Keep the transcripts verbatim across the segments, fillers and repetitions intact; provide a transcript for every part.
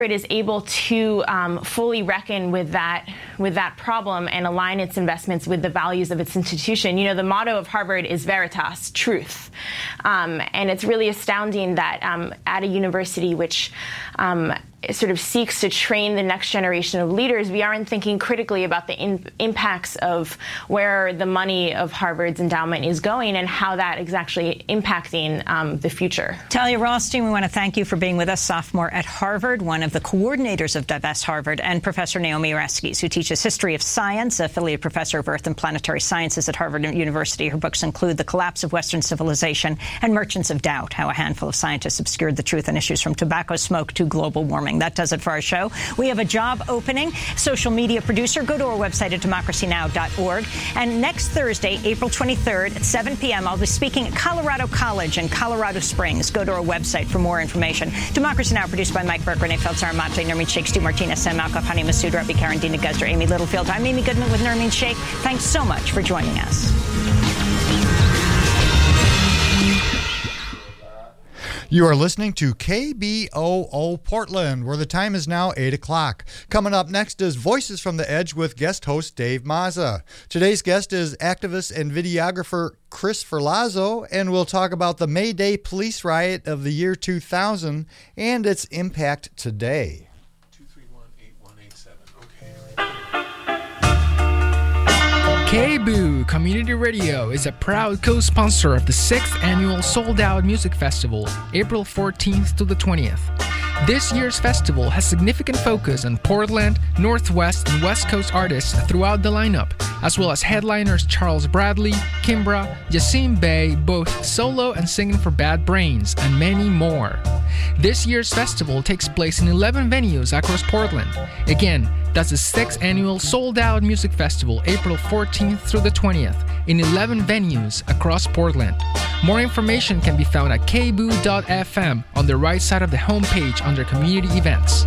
is able to um, fully reckon with that with that problem and align its investments with the values of its institution. You know, the motto of Harvard is Veritas, truth. Um, and it's really astounding that um, at a university which um, sort of seeks to train the next generation of leaders, we aren't thinking critically about the in- impacts of where the money of Harvard's endowment is going and how that is actually impacting um, the future. Talia Rothstein, we want to thank you for being with us, sophomore at Harvard, one of the coordinators of Divest Harvard, and Professor Naomi Oreskes, who teaches history of science, affiliate professor of Earth and Planetary Sciences at Harvard University. Her books include The Collapse of Western Civilization and Merchants of Doubt, How a Handful of Scientists Obscured the Truth on Issues from Tobacco Smoke to Global Warming. That does it for our show. We have a job opening. Social media producer. Go to our website at democracy now dot org. And next Thursday, April twenty-third at seven p.m., I'll be speaking at Colorado College in Colorado Springs. Go to our website for more information. Democracy Now! Produced by Mike Burke, Renee Feltzar, Mate, Nermeen Sheikh, Stu Martinez, Sam Malkoff, Hani Masood, Rabbi Karen, Dina Guzder, Amy Littlefield. I'm Amy Goodman with Nermeen Sheikh. Thanks so much for joining us. You are listening to K B O O Portland, where the time is now eight o'clock. Coming up next is Voices from the Edge with guest host Dave Mazza. Today's guest is activist and videographer Chris Ferlazzo, and we'll talk about the May Day police riot of the year two thousand and its impact today. two three one, eight one eight seven. Okay. K B O O Community Radio is a proud co-sponsor of the sixth Annual Sold Out Music Festival, April fourteenth to the twentieth. This year's festival has significant focus on Portland, Northwest, and West Coast artists throughout the lineup, as well as headliners Charles Bradley, Kimbra, Yasim Bey, both solo and singing for Bad Brains, and many more. This year's festival takes place in eleven venues across Portland. Again, that's the sixth Annual Sold Out Music Festival, April fourteenth through the twentieth, in eleven venues across Portland. More information can be found at k b o o dot f m on the right side of the homepage under Community Events.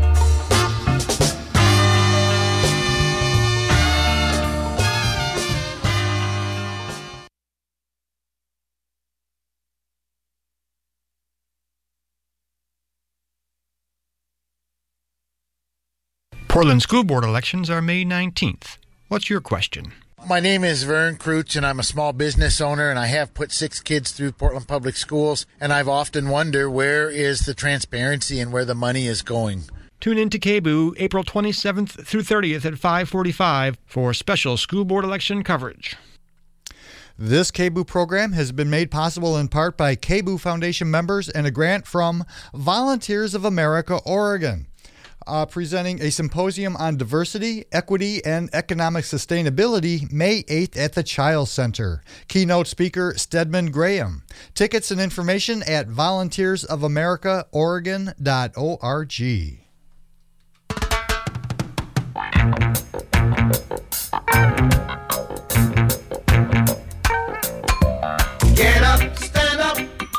Portland School Board elections are May nineteenth. What's your question? My name is Vern Crouch, and I'm a small business owner, and I have put six kids through Portland Public Schools, and I've often wondered where is the transparency and where the money is going. Tune in to K B O O April twenty-seventh through thirtieth at five forty-five for special school board election coverage. This K B O O program has been made possible in part by K B O O Foundation members and a grant from Volunteers of America, Oregon. Uh, presenting a symposium on diversity, equity, and economic sustainability May eighth at the Child Center. Keynote speaker Stedman Graham. Tickets and information at volunteers of america oregon dot org. Get up, stand up,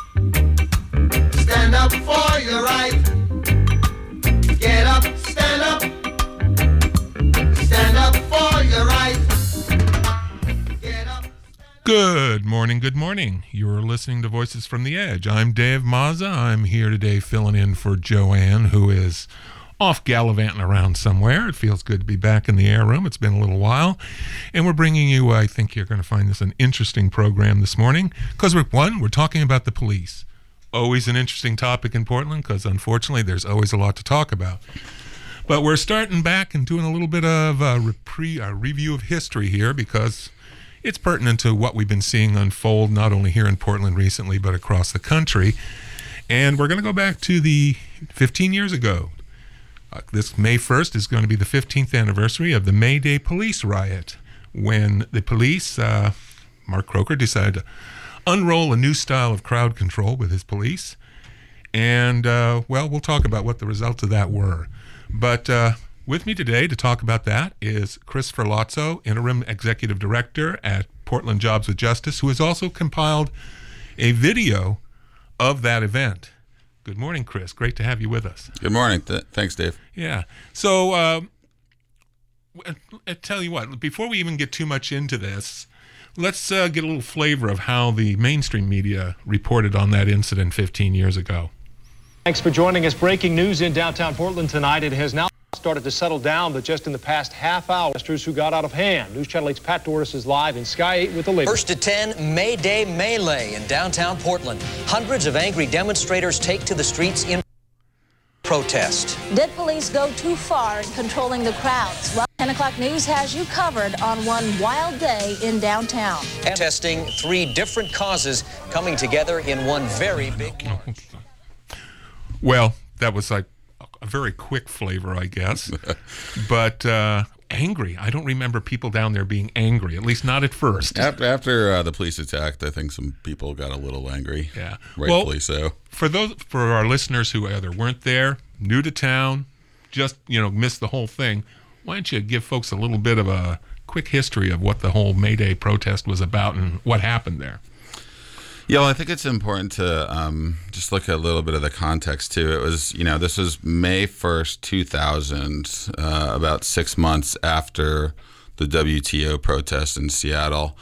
stand up for your right. Get up, stand up, stand up for your right. Get up. Good morning, good morning. You're listening to Voices from the Edge. I'm Dave Mazza. I'm here today filling in for Joanne, who is off gallivanting around somewhere. It feels good to be back in the air room. It's been a little while. And we're bringing you, I think you're going to find this an interesting program this morning, because we're, one, we're talking about the police. Always an interesting topic in Portland, because unfortunately there's always a lot to talk about. But we're starting back and doing a little bit of a, repre- a review of history here, because it's pertinent to what we've been seeing unfold, not only here in Portland recently, but across the country. And we're going to go back to the fifteen years ago. Uh, this May first is going to be the fifteenth anniversary of the May Day police riot, when the police, uh, Mark Croker, decided to unroll a new style of crowd control with his police. And, uh, well, we'll talk about what the results of that were. But uh, with me today to talk about that is Chris Ferlazzo, Interim Executive Director at Portland Jobs with Justice, who has also compiled a video of that event. Good morning, Chris. Great to have you with us. Good morning. Th- thanks, Dave. Yeah. So, uh, I tell you what, before we even get too much into this, let's uh, get a little flavor of how the mainstream media reported on that incident fifteen years ago. Thanks for joining us. Breaking news in downtown Portland tonight. It has now started to settle down, but just in the past half hour, protesters who got out of hand. News Channel eight's Pat Doris is live in Sky eight with the latest. First to ten, May Day melee in downtown Portland. Hundreds of angry demonstrators take to the streets in protest. Did police go too far in controlling the crowds? Well, ten o'clock News has you covered on one wild day in downtown. Testing three different causes coming together in one very big... Well, that was like a very quick flavor, I guess. But uh, angry. I don't remember people down there being angry, at least not at first. After, after uh, the police attacked, I think some people got a little angry. Yeah. Rightfully well, so. For those, for our listeners who either weren't there, new to town, just, you know, missed the whole thing, why don't you give folks a little bit of a quick history of what the whole May Day protest was about and what happened there? Yeah, well, I think it's important to um, just look at a little bit of the context, too. It was, you know, this was May first, two thousand, uh, about six months after the W T O protest in Seattle.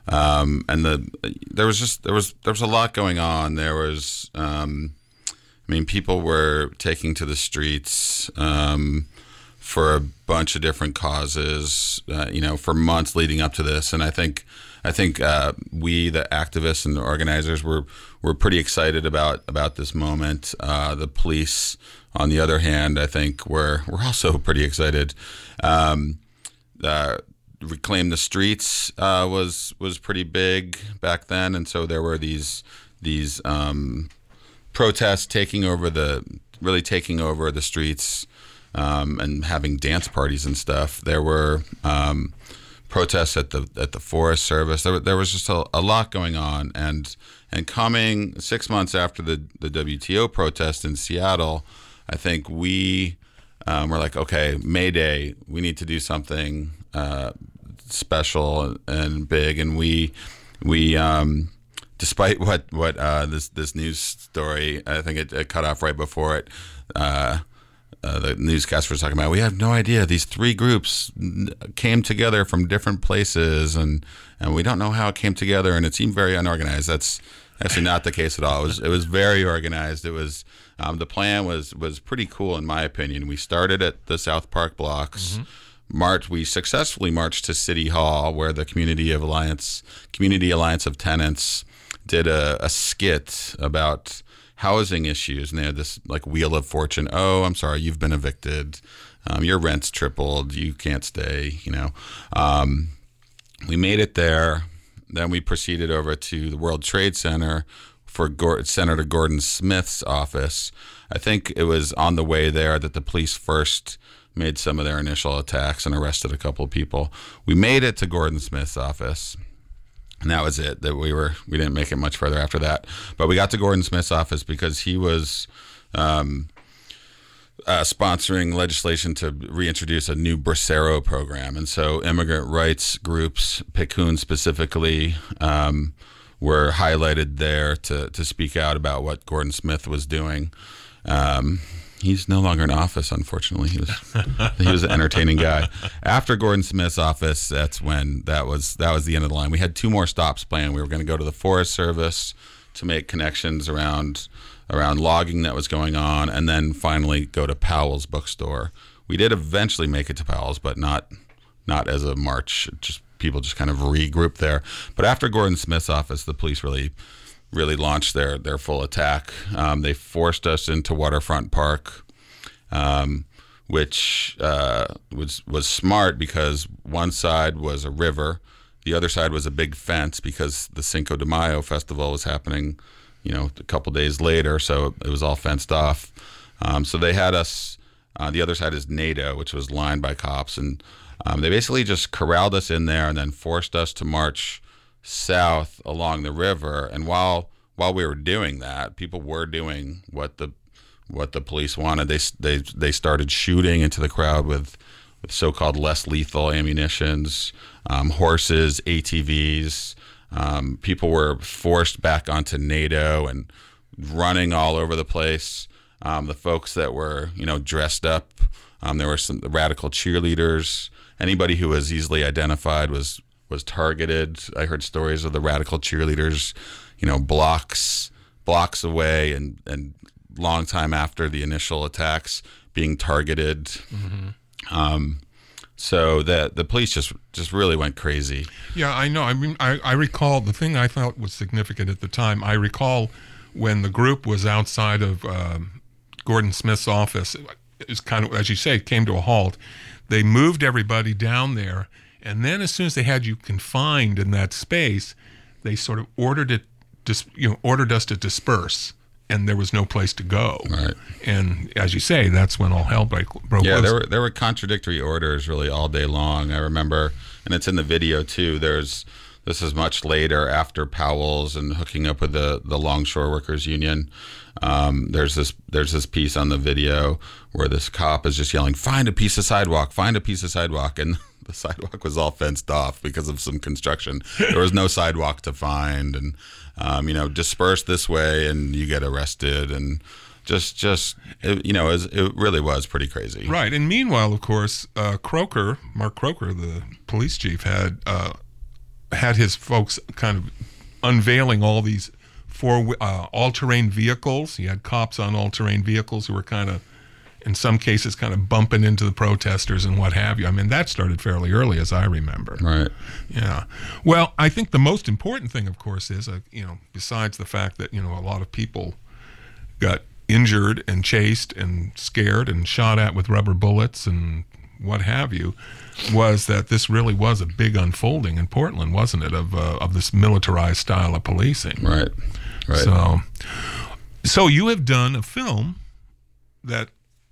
Um, and the there was just, there was, there was a lot going on. There was, um, I mean, people were taking to the streets um, for a bunch of different causes, uh, you know, for months leading up to this. And I think... I think uh, we, the activists and the organizers, were were pretty excited about about this moment. Uh, the police, on the other hand, I think were were also pretty excited. Um, uh, Reclaim the Streets uh, was was pretty big back then, and so there were these these um, protests taking over the really taking over the streets um, and having dance parties and stuff. There were. Um, protests at the at the Forest Service. There, there was just a, a lot going on, and and coming six months after the, the W T O protest in Seattle, I think we um, were like, okay, May Day, we need to do something uh, special and big, and we we um, despite what what uh, this this news story, I think it, it cut off right before it. Uh, Uh, the newscaster was talking about, we have no idea. These three groups came together from different places, and, and we don't know how it came together, and it seemed very unorganized. That's actually not the case at all. It was it was very organized. It was um, the plan was was pretty cool in my opinion. We started at the South Park blocks. Mm-hmm. March we successfully marched to City Hall, where the Community of Alliance Community Alliance of Tenants did a, a skit about housing issues, and they had this like Wheel of Fortune. Oh, I'm sorry, you've been evicted. Um, your rent's tripled. You can't stay. You know, um, we made it there. Then we proceeded over to the World Trade Center for Gord- Senator Gordon Smith's office. I think it was on the way there that the police first made some of their initial attacks and arrested a couple of people. We made it to Gordon Smith's office. And that was it. That we were we didn't make it much further after that. But we got to Gordon Smith's office because he was um, uh, sponsoring legislation to reintroduce a new Bracero program, and so immigrant rights groups, Picayune specifically, um, were highlighted there to to speak out about what Gordon Smith was doing. Um, He's no longer in office, unfortunately. He was he was an entertaining guy. After Gordon Smith's office, that's when that was that was the end of the line. We had two more stops planned. We were going to go to the Forest Service to make connections around around logging that was going on, and then finally go to Powell's bookstore. We did eventually make it to Powell's, but not not as a march. Just people just kind of regrouped there. But after Gordon Smith's office, the police really. really launched their, their full attack. Um, they forced us into Waterfront Park, um, which uh, was was smart because one side was a river, the other side was a big fence because the Cinco de Mayo festival was happening, you know, a couple days later, so it was all fenced off. Um, so they had us. Uh, the other side is NATO, which was lined by cops, and um, they basically just corralled us in there and then forced us to march south along the river. And while while we were doing that, people were doing what the what the police wanted. They they they started shooting into the crowd with, with so-called less lethal ammunitions, um, horses, A T Vs. Um, people were forced back onto NATO and running all over the place. Um, the folks that were you know dressed up, um, there were some radical cheerleaders. Anybody who was easily identified was. was targeted. I heard stories of the radical cheerleaders, you know, blocks blocks away and, and long time after the initial attacks, being targeted. Mm-hmm. Um, so the the police just just really went crazy. Yeah, I know. I mean, I, I recall the thing I thought was significant at the time. I recall when the group was outside of um, Gordon Smith's office. It was kind of, as you say, it came to a halt. They moved everybody down there, and then as soon as they had you confined in that space, they sort of ordered it, dis, you know, ordered us to disperse. And there was no place to go. Right. And as you say, that's when all hell broke loose. Yeah, there were there were contradictory orders really all day long. I remember, and it's in the video too. There's this is much later after Powell's and hooking up with the the Longshore Workers Union. Um, there's this there's this piece on the video where this cop is just yelling, "Find a piece of sidewalk! Find a piece of sidewalk!" And the sidewalk was all fenced off because of some construction. There was no sidewalk to find, and um, you know, disperse this way and you get arrested, and just just it, you know, it, was, it really was pretty crazy. Right. And meanwhile, of course, uh, Croker, Mark Croker, the police chief, had uh, had his folks kind of unveiling all these four uh, all-terrain vehicles. He had cops on all-terrain vehicles who were kind of, in some cases, kind of bumping into the protesters and what have you. I mean, that started fairly early, as I remember. Right. Yeah. Well, I think the most important thing, of course, is, uh, you know, besides the fact that, you know, a lot of people got injured and chased and scared and shot at with rubber bullets and what have you, was that this really was a big unfolding in Portland, wasn't it, of uh, of this militarized style of policing. Right. Right. So, so you have done a film that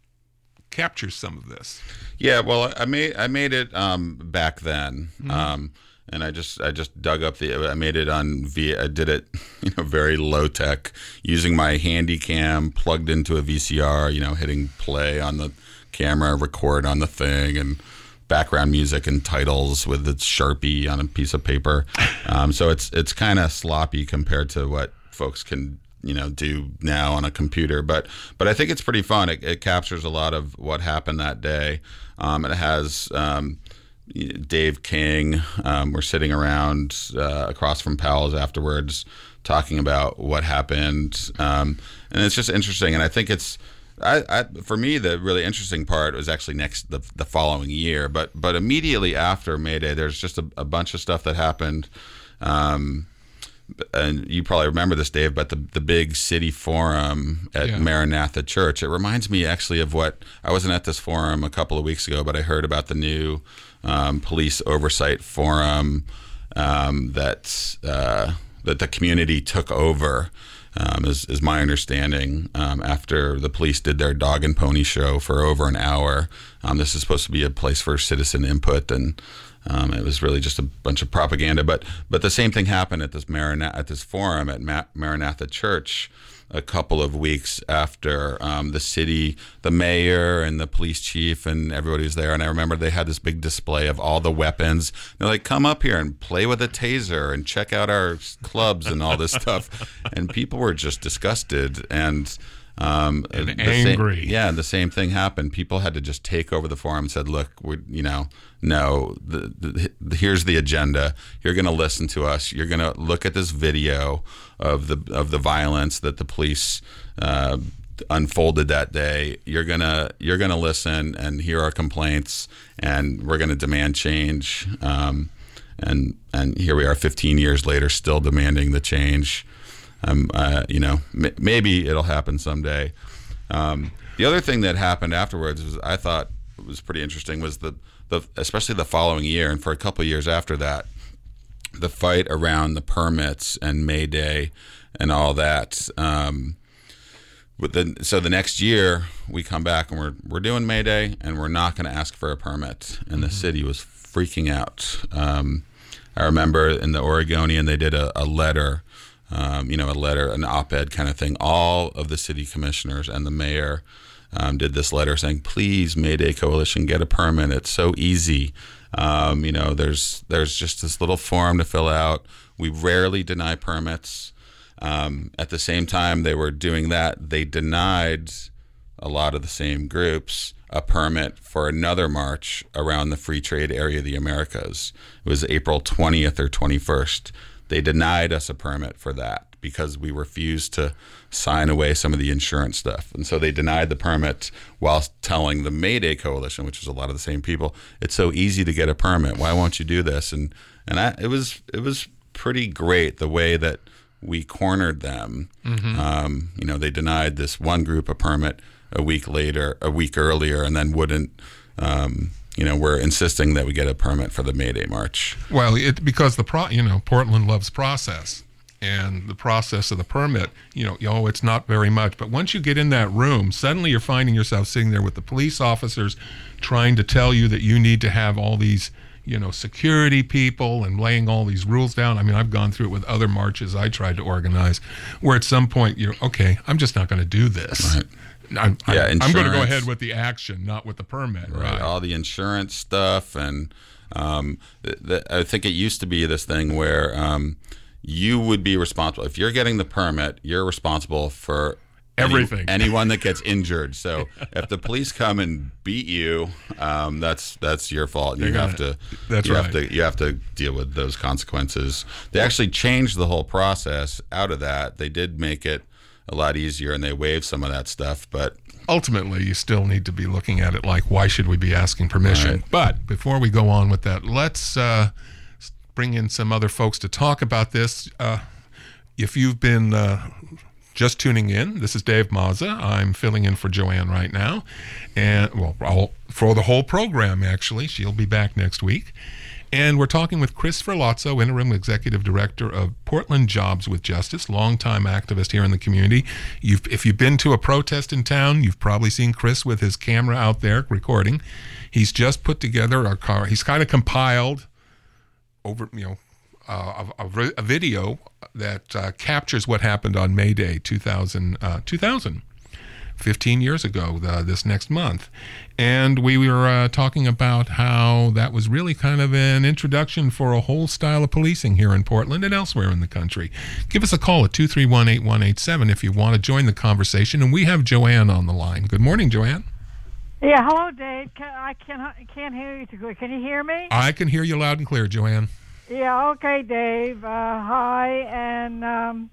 captures some of this. Yeah, well, I made I made it um, back then, mm-hmm. um, and I just I just dug up the I made it on via I did it you know very low tech using my handy cam plugged into a V C R, you know, hitting play on the camera, record on the thing, and background music and titles with the Sharpie on a piece of paper. Um, so it's it's kind of sloppy compared to what folks can you know do now on a computer, but but I think it's pretty fun. It, it captures a lot of what happened that day. Um, it has um, Dave King. Um, we're sitting around uh, across from Powell's afterwards, talking about what happened, um, and it's just interesting. And I think it's I, I, for me, the really interesting part was actually next the, the following year. But but immediately after May Day, there's just a, a bunch of stuff that happened. Um, and you probably remember this, Dave, but the the big city forum at yeah. Maranatha Church. It reminds me actually of what I wasn't at this forum a couple of weeks ago, but I heard about the new um, police oversight forum um, that uh, that the community took over. Um, is, is my understanding, um, after the police did their dog and pony show for over an hour. Um, this is supposed to be a place for citizen input, and um, it was really just a bunch of propaganda. But but the same thing happened at this Maranatha, at this forum at Ma- Maranatha Church a couple of weeks after um, the city, the mayor and the police chief and everybody was there. And I remember they had this big display of all the weapons. They're like, come up here and play with a taser and check out our clubs and all this stuff. And people were just disgusted and um, and the angry. Same, yeah, the same thing happened. People had to just take over the forum and said, look, we you know, no, the, the, the, here's the agenda. You're going to listen to us. You're going to look at this video of the of the violence that the police uh, unfolded that day. You're gonna you're gonna listen and hear our complaints, and we're gonna demand change. Um, and and here we are, fifteen years later, still demanding the change. Um, uh, you know, m- maybe it'll happen someday. Um, the other thing that happened afterwards was I thought was pretty interesting was the the especially the following year and for a couple of years after that, the fight around the permits and May Day and all that. Um, but then, so the next year we come back and we're we're doing May Day and we're not going to ask for a permit, and mm-hmm. the city was freaking out. Um, I remember in the Oregonian they did a, a letter, um, you know, a letter, an op-ed kind of thing. All of the city commissioners and the mayor um, did this letter saying, "Please, May Day Coalition, get a permit. It's so easy." Um, you know, there's there's just this little form to fill out. We rarely deny permits. Um, at the same time they were doing that, they denied a lot of the same groups a permit for another march around the free trade area of the Americas. It was April twentieth or twenty-first. They denied us a permit for that because we refused to sign away some of the insurance stuff. And so they denied the permit while telling the Mayday Coalition, which is a lot of the same people, it's so easy to get a permit. Why won't you do this? And and I, it was it was pretty great the way that we cornered them. Mm-hmm. Um, you know, they denied this one group a permit a week later, a week earlier, and then wouldn't. Um, you know, we're insisting that we get a permit for the May Day March. Well, it because the pro, you know, Portland loves process, and the process of the permit, you know, oh, it's not very much, but once you get in that room, suddenly you're finding yourself sitting there with the police officers trying to tell you that you need to have all these, you know, security people and laying all these rules down. I mean, I've gone through it with other marches I tried to organize, where at some point you're okay, I'm just not going to do this. Right. I'm, yeah, I'm, I'm going to go ahead with the action, not with the permit. Right. Right. All the insurance stuff. And um, th- th- I think it used to be this thing where um, you would be responsible. If you're getting the permit, you're responsible for everything. Any, anyone that gets injured. So if the police come and beat you, um, that's that's your fault. You have to. That's you right. have to. You have to deal with those consequences. They actually changed the whole process out of that. They did make it a lot easier, and they waived some of that stuff, but ultimately you still need to be looking at it like, why should we be asking permission? Right. But before we go on with that, let's uh, bring in some other folks to talk about this. Uh, if you've been uh, just tuning in, this is Dave Mazza. I'm filling in for Joanne right now, and well, I'll, for the whole program, actually. She'll be back next week. And we're talking with Chris Ferlazzo, Interim Executive Director of Portland Jobs with Justice, longtime activist here in the community. You've, if you've been to a protest in town, you've probably seen Chris with his camera out there recording. He's just put together a car. He's kind of compiled over, you know, uh, a, a, a video that uh, captures what happened on May Day two thousand, uh, two thousand. fifteen years ago, uh, this next month. And we were uh, talking about how that was really kind of an introduction for a whole style of policing here in Portland and elsewhere in the country. Give us a call at two three one, eight one eight seven if you want to join the conversation. And we have Joanne on the line. Good morning, Joanne. Yeah, hello, Dave. Can, I can't, can't hear you too good. Can you hear me? I can hear you loud and clear, Joanne. Yeah, okay, Dave. Uh, hi, and... Um,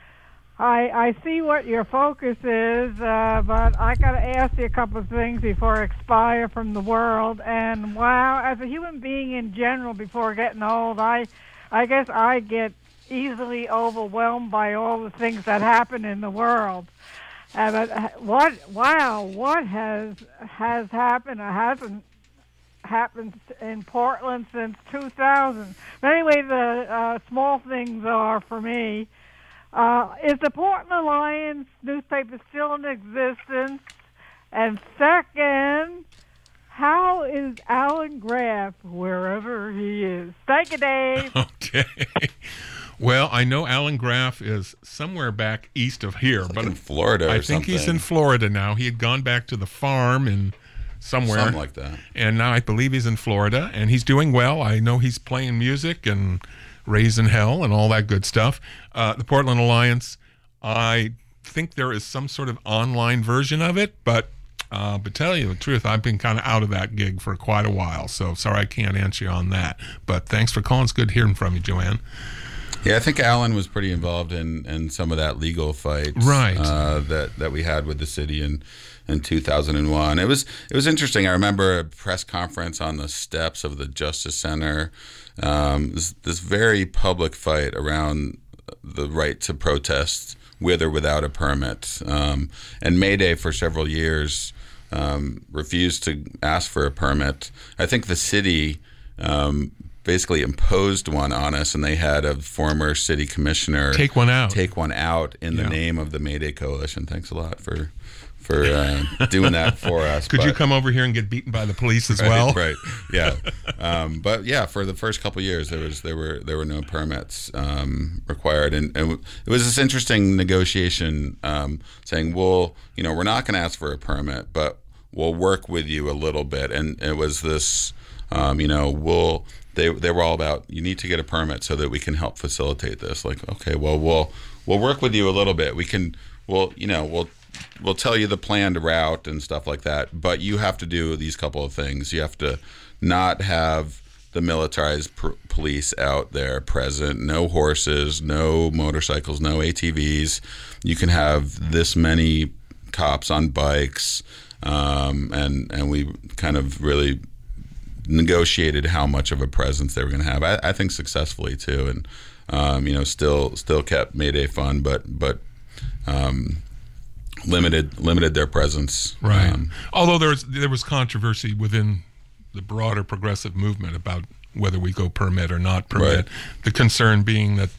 I, I see what your focus is, uh, but I got to ask you a couple of things before I expire from the world. And wow, as a human being in general, before getting old, I, I guess I get easily overwhelmed by all the things that happen in the world. Uh, but what, wow, what has has happened or hasn't happened in Portland since two thousand? But anyway, the uh, small things are for me. Uh, is the Portland Alliance newspaper still in existence? And second, how is Alan Graff wherever he is? Thank you, Dave. Okay. Well, I know Alan Graff is somewhere back east of here, like but in Florida. Or I think something. he's in Florida now. He had gone back to the farm and somewhere, something like that, and now I believe he's in Florida, and he's doing well. I know he's playing music and raising hell and all that good stuff. Uh, the Portland Alliance, I think there is some sort of online version of it, but uh, to tell you the truth, I've been kind of out of that gig for quite a while, so sorry I can't answer you on that. But thanks for calling. It's good hearing from you, Joanne. Yeah, I think Alan was pretty involved in, in some of that legal fight, right? Uh, that that we had with the city in in two thousand one. It was it was interesting. I remember a press conference on the steps of the Justice Center. Um, this, this very public fight around the right to protest with or without a permit. Um, and May Day for several years um, refused to ask for a permit. I think the city um, basically imposed one on us, and they had a former city commissioner take one out, take one out in yeah. the name of the May Day Coalition. Thanks a lot for for uh, doing that for us. Could but, you come over here and get beaten by the police as right, well? Right. Yeah. um, but yeah, for the first couple of years, there was there were there were no permits um, required, and, and it was this interesting negotiation um, saying, well, you know, we're not going to ask for a permit, but we'll work with you a little bit, and it was this, um, you know, we'll. They they were all about, you need to get a permit so that we can help facilitate this. Like, okay, well, we'll we'll work with you a little bit. We can, we'll, you know, we'll we'll tell you the planned route and stuff like that. But you have to do these couple of things. You have to not have the militarized pr- police out there present. No horses, no motorcycles, no A T Vs. You can have this many cops on bikes, um, and and we kind of really negotiated how much of a presence they were going to have. I, I think successfully too, and um, you know, still still kept Mayday fun, but but um, limited limited their presence. Right. Um, Although there was there was controversy within the broader progressive movement about whether we go permit or not permit. Right. The concern being that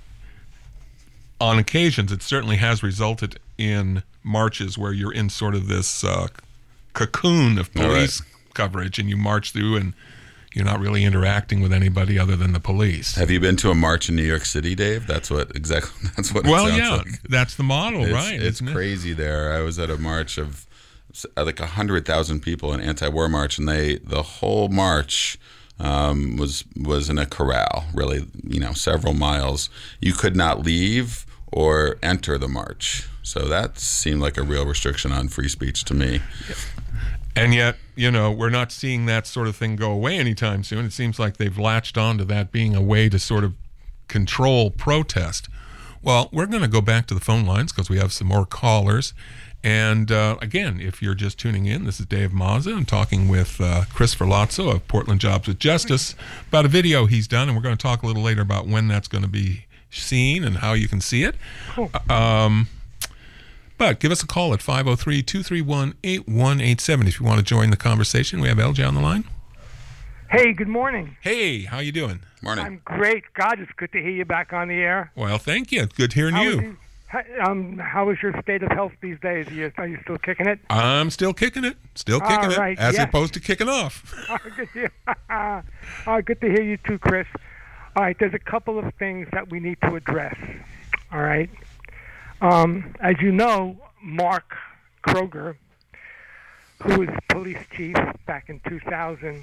on occasions it certainly has resulted in marches where you're in sort of this uh, cocoon of police right. coverage, and you march through and you're not really interacting with anybody other than the police. Have you been to a march in New York City, Dave? That's what exactly. That's what. Well, it sounds yeah, like. That's the model, it's, right? It's crazy it? there. I was at a march of like a hundred thousand people, an anti-war march, and they the whole march um, was was in a corral. Really, you know, several miles. You could not leave or enter the march. So that seemed like a real restriction on free speech to me. And yet, you know, we're not seeing that sort of thing go away anytime soon. It seems like they've latched on to that being a way to sort of control protest. Well, we're going to go back to the phone lines because we have some more callers. And uh, again, if you're just tuning in, this is Dave Mazza. I'm talking with uh, Chris Ferlazzo of Portland Jobs with Justice about a video he's done, and we're going to talk a little later about when that's going to be seen and how you can see it. Cool. Um, but give us a call at five oh three, two three one, eight one eight seven if you want to join the conversation. We have L J on the line. Hey, good morning. Hey, how you doing? Morning. I'm great. God, it's good to hear you back on the air. Well, thank you. Good hearing how you. Is you how, um, how is your state of health these days? Are you, are you still kicking it? I'm still kicking it. Still kicking All right, it, as yes. opposed to kicking off. Oh, good, to hear. Oh, good to hear you too, Chris. All right, there's a couple of things that we need to address. All right. Um, as you know, Mark Kroger, who was police chief back in two thousand,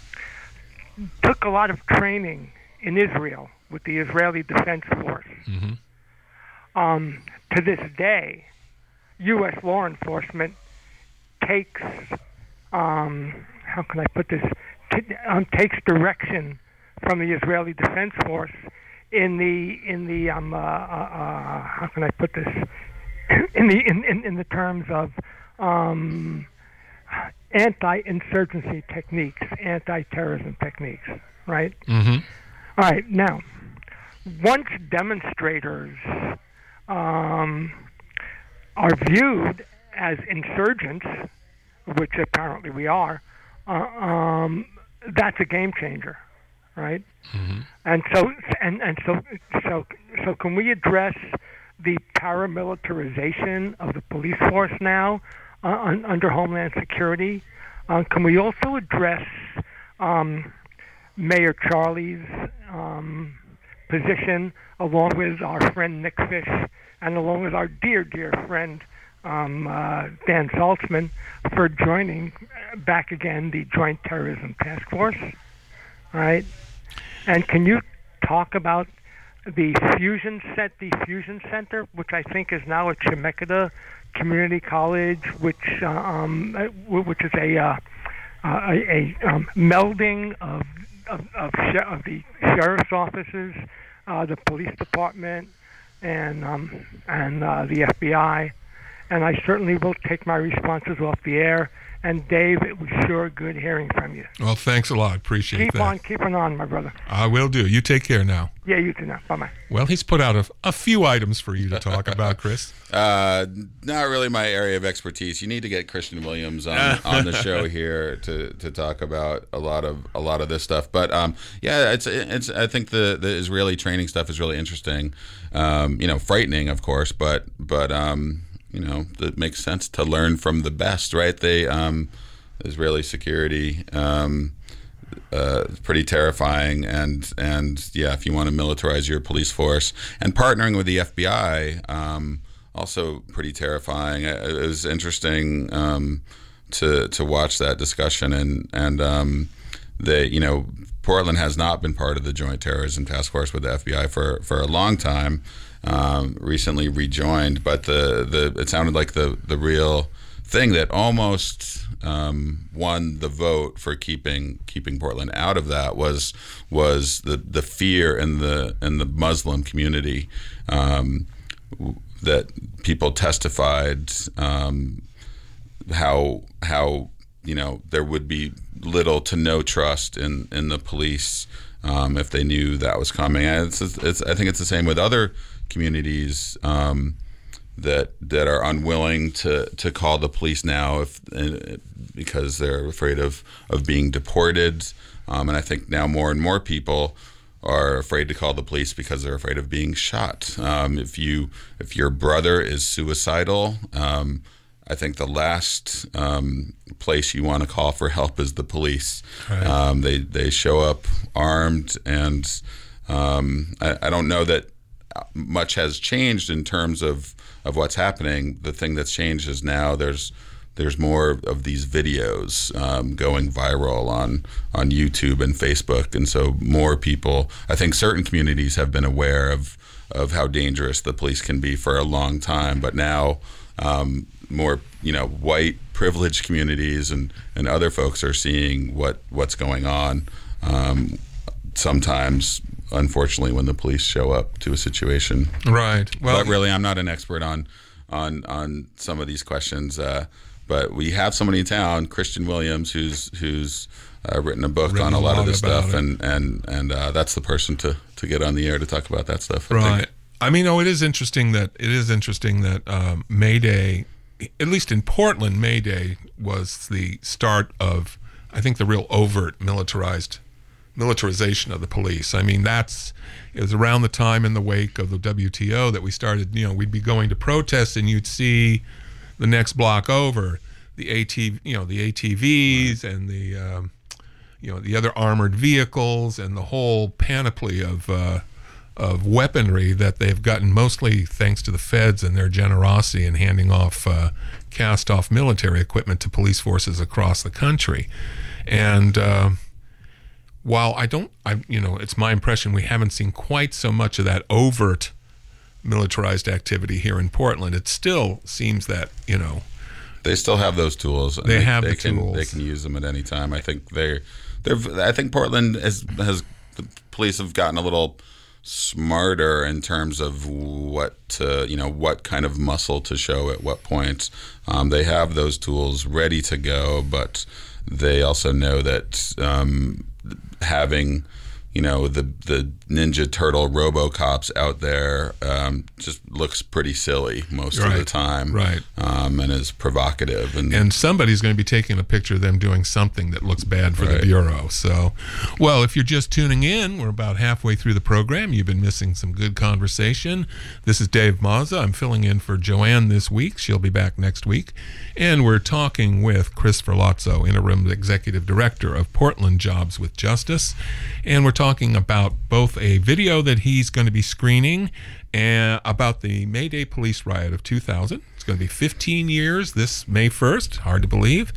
took a lot of training in Israel with the Israeli Defense Force. Mm-hmm. Um, to this day, U S law enforcement takes, um, how can I put this, T- um, takes direction from the Israeli Defense Force in the in the um, uh, uh, uh, how can I put this, in the in, in, in the terms of um, anti-insurgency techniques, anti-terrorism techniques, right? Mm-hmm. All right, now, once demonstrators um, are viewed as insurgents, which apparently we are, uh, um, that's a game changer, right? Mm-hmm. And so, and, and so, so, so, can we address the paramilitarization of the police force now uh, un, under Homeland Security? Uh, can we also address um, Mayor Charlie's um, position, along with our friend Nick Fish, and along with our dear, dear friend um, uh, Dan Saltzman, for joining back again the Joint Terrorism Task Force, right? And can you talk about the fusion set, the fusion center, which I think is now at Chemeketa Community College, which uh, um, which is a uh, a, a um, melding of of, of, of the sheriff's offices, uh, the police department, and um, and uh, the F B I. And I certainly will take my responses off the air. And Dave, it was sure good hearing from you. Well, thanks a lot. Appreciate Keep that. on keeping on, my brother. I will do. You take care now. Yeah, you too now. Bye-bye. Well, he's put out a, a few items for you to talk about, Chris. Uh, not really my area of expertise. You need to get Christian Williams on, on the show here to, to talk about a lot of a lot of this stuff. But um, yeah, it's it's. I think the, the Israeli training stuff is really interesting. Um, you know, frightening, of course, but but um, you know, it makes sense to learn from the best, right? They um, Israeli security. Um, Uh, pretty terrifying, and and yeah, if you want to militarize your police force, and partnering with the F B I, um, also pretty terrifying. It, it was interesting um, to to watch that discussion, and and um, the you know Portland has not been part of the Joint Terrorism Task Force with the F B I for for a long time. Um, recently rejoined, but the the it sounded like the the real thing that almost um, won the vote for keeping keeping Portland out of that was was the, the fear in the in the Muslim community um, that people testified um, how how you know there would be little to no trust in, in the police um, if they knew that was coming. And it's, it's, I think it's the same with other communities um, that that are unwilling to, to call the police now if because they're afraid of, of being deported. Um, and I think now more and more people are afraid to call the police because they're afraid of being shot. Um, if you if your brother is suicidal, um, I think the last um, place you want to call for help is the police. Right. Um, they they show up armed, and um, I, I don't know that much has changed in terms of, of what's happening. The thing that's changed is now there's there's more of these videos um, going viral on on YouTube and Facebook, and so more people. I think certain communities have been aware of of how dangerous the police can be for a long time, but now. Um, more, you know, white privileged communities and, and other folks are seeing what, what's going on. Um, sometimes, unfortunately, when the police show up to a situation. Right. Well, but really, I'm not an expert on on on some of these questions. Uh, but we have somebody in town, Christian Williams, who's who's uh, written a book written on a lot of this stuff, it. and and and uh, that's the person to to get on the air to talk about that stuff. I right. think. I mean, oh, it is interesting that it is interesting that um, May Day, at least in Portland, May Day was the start of, I think, the real overt militarized militarization of the police. I mean, that's it was around the time in the wake of the W T O that we started. You know, we'd be going to protests, and you'd see the next block over the A T, you know, the A T Vs and the, um, you know, the other armored vehicles and the whole panoply of. Uh, of weaponry that they've gotten mostly thanks to the feds and their generosity in handing off uh, cast-off military equipment to police forces across the country. And uh, while I don't, I you know, it's my impression we haven't seen quite so much of that overt militarized activity here in Portland, it still seems that, you know... They still have those tools. They, they have they the can, tools. They can use them at any time. I think they're, they're I think Portland has, has, the police have gotten a little... smarter in terms of what to, you know, what kind of muscle to show at what point. Um, they have those tools ready to go, but they also know that um, having, you know, the the Ninja Turtle RoboCops out there um, just looks pretty silly most right. of the time, right? Um, and is provocative, and and somebody's going to be taking a picture of them doing something that looks bad for right. the Bureau. So, well, if you're just tuning in, we're about halfway through the program. You've been missing some good conversation. This is Dave Mazza. I'm filling in for Joanne this week. She'll be back next week, and we're talking with Chris Ferlazzo, Interim Executive Director of Portland Jobs with Justice, and we're talking about both a video that he's going to be screening and about the May Day police riot of two thousand. It's going to be fifteen years this May first, hard to believe,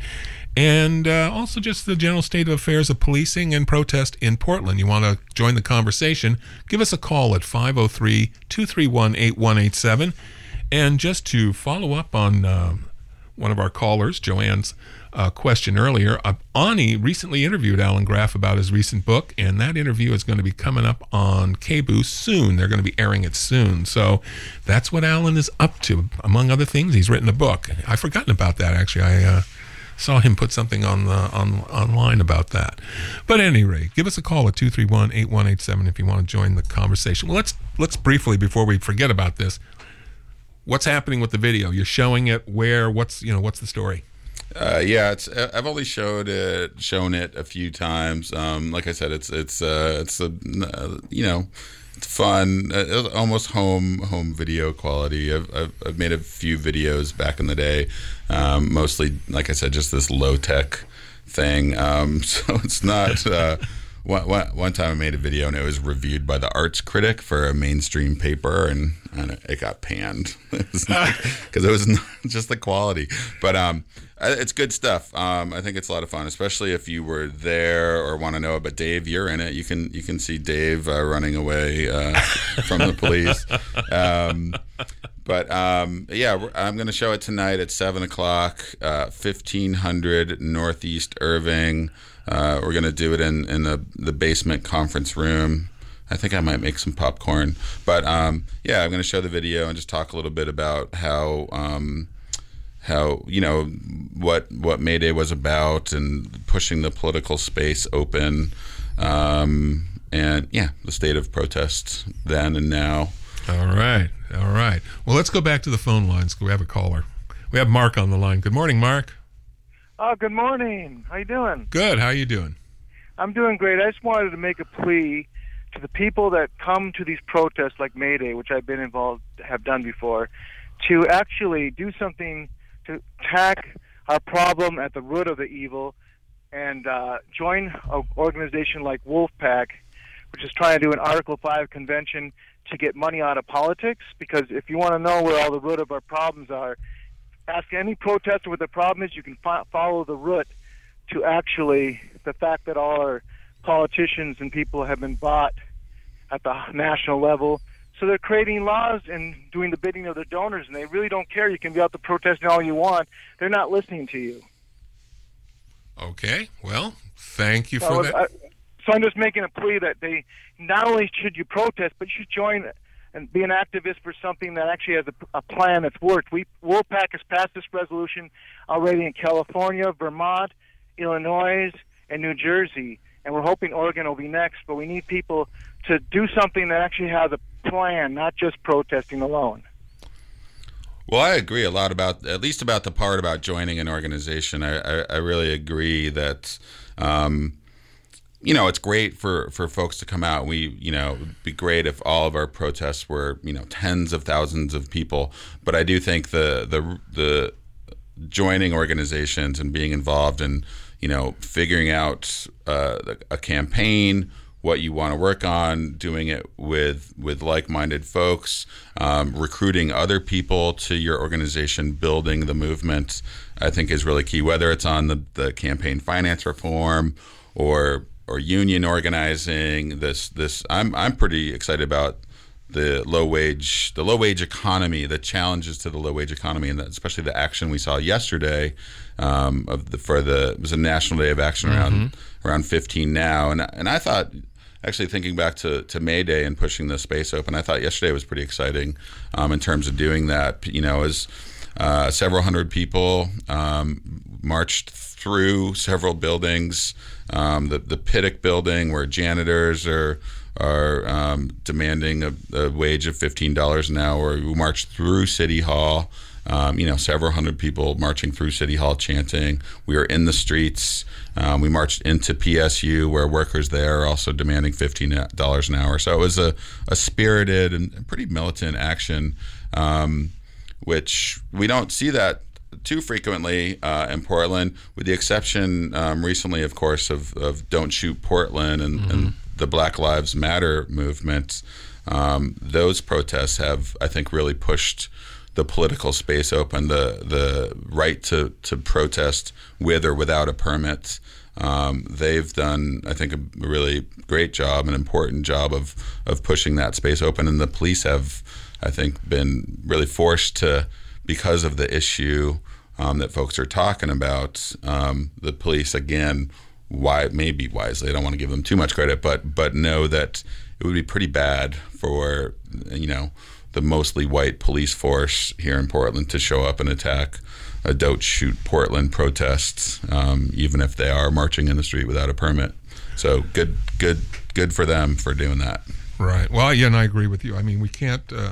and uh, also just the general state of affairs of policing and protest in Portland. You want to join the conversation, give us a call at five oh three, two three one, eight one eight seven. And just to follow up on uh, one of our callers, Joanne's Uh, question earlier, uh, Ani recently interviewed Alan Graff about his recent book, and that interview is going to be coming up on K B O O soon. They're going to be airing it soon. So that's what Alan is up to. Among other things, he's written a book. I've forgotten about that, actually. I uh, saw him put something on the, on online about that. But at any rate, give us a call at two three one, eight one eight seven if you want to join the conversation. Well, let's let's briefly, before we forget about this, what's happening with the video? You're showing it where? What's you know what's the story? Uh, yeah, it's. I've only showed it, shown it a few times. Um, like I said, it's it's uh, it's a uh, you know, it's fun, uh, almost home home video quality. I've, I've I've made a few videos back in the day, um, mostly like I said, just this low tech thing. Um, so it's not. Uh, One, one, one time I made a video and it was reviewed by the arts critic for a mainstream paper, and, and it got panned because it was not just the quality. But um, it's good stuff. Um, I think it's a lot of fun, especially if you were there or want to know. But Dave, you're in it. You can you can see Dave uh, running away uh, from the police. Um, But um, yeah, we're- I'm going to show it tonight at seven o'clock, uh, fifteen hundred Northeast Irving. Uh, we're going to do it in, in the, the basement conference room. I think I might make some popcorn. But um, yeah, I'm going to show the video and just talk a little bit about how, um, how you know, what what May Day was about and pushing the political space open. Um, and yeah, the state of protest then and now. All right. All right. Well, let's go back to the phone lines. We have a caller. We have Mark on the line. Good morning, Mark. Oh, good morning. How you doing? Good. How are you doing? I'm doing great. I just wanted to make a plea to the people that come to these protests like May Day, which I've been involved, have done before, to actually do something to attack our problem at the root of the evil and uh, join an organization like Wolfpack, which is trying to do an Article five convention to get money out of politics. Because if you want to know where all the root of our problems are, ask any protester what the problem is. You can fo- follow the root to actually the fact that all our politicians and people have been bought at the national level. So they're creating laws and doing the bidding of their donors, and they really don't care. You can be out there protesting all you want. They're not listening to you. Okay. Well, thank you for so, that. I, so I'm just making a plea that they not only should you protest, but you should join and be an activist for something that actually has a, a plan that's worked. We Wolfpack has passed this resolution already in California, Vermont, Illinois, and New Jersey, and we're hoping Oregon will be next. But we need people to do something that actually has a plan, not just protesting alone. Well, I agree a lot about, at least about the part about joining an organization. I, I, I really agree that, um, you know, it's great for, for folks to come out. We, you know, it would be great if all of our protests were, you know, tens of thousands of people. But I do think the the the joining organizations and being involved in, you know, figuring out uh, a campaign, what you want to work on, doing it with with like-minded folks, um, recruiting other people to your organization, building the movement, I think is really key, whether it's on the, the campaign finance reform or or union organizing. This this I'm I'm pretty excited about the low wage the low wage economy, the challenges to the low wage economy, and especially the action we saw yesterday um, of the for the it was a National Day of Action around mm-hmm. around fifteen now, and and I thought, actually thinking back to, to May Day and pushing the space open, I thought yesterday was pretty exciting um, in terms of doing that. You know, as uh, several hundred people um, marched through several buildings, um, the the Pittock building where janitors are are um, demanding a, a wage of fifteen dollars an hour. We marched through City Hall. Um, you know, several hundred people marching through City Hall chanting. We were in the streets. Um, we marched into P S U where workers there are also demanding fifteen dollars an hour. So it was a, a spirited and pretty militant action, um, which we don't see that too frequently uh, in Portland, with the exception um, recently, of course, of, of Don't Shoot Portland and, mm-hmm. and the Black Lives Matter movement. Um, those protests have, I think, really pushed the political space open, the the right to, to protest with or without a permit. Um, they've done, I think, a really great job, an important job of, of pushing that space open. And the police have, I think, been really forced to, because of the issue um, that folks are talking about, um, the police, again, why maybe wisely, I don't want to give them too much credit, but but know that it would be pretty bad for, you know, the mostly white police force here in Portland to show up and attack a Don't Shoot Portland protests, um, even if they are marching in the street without a permit. So good, good, good for them for doing that. Right. Well, yeah, and I agree with you. I mean, we can't uh,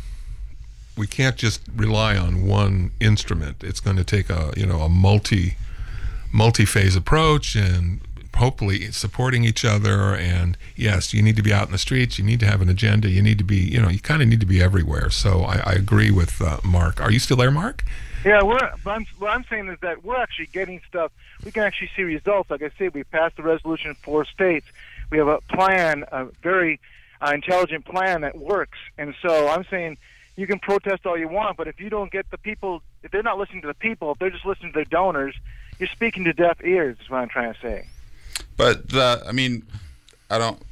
we can't just rely on one instrument. It's going to take a you know a multi multi-phase approach, and hopefully supporting each other. And yes, you need to be out in the streets. You need to have an agenda. You need to be, you know, you kind of need to be everywhere. So I, I agree with uh, Mark. Are you still there, Mark? Yeah, we're. But I'm, what I'm saying is that we're actually getting stuff. We can actually see results. Like I said, we passed the resolution in four states. We have a plan, a very uh, intelligent plan that works. And so I'm saying you can protest all you want, but if you don't get the people, if they're not listening to the people, if they're just listening to their donors, you're speaking to deaf ears, is what I'm trying to say. But the, I mean, I don't.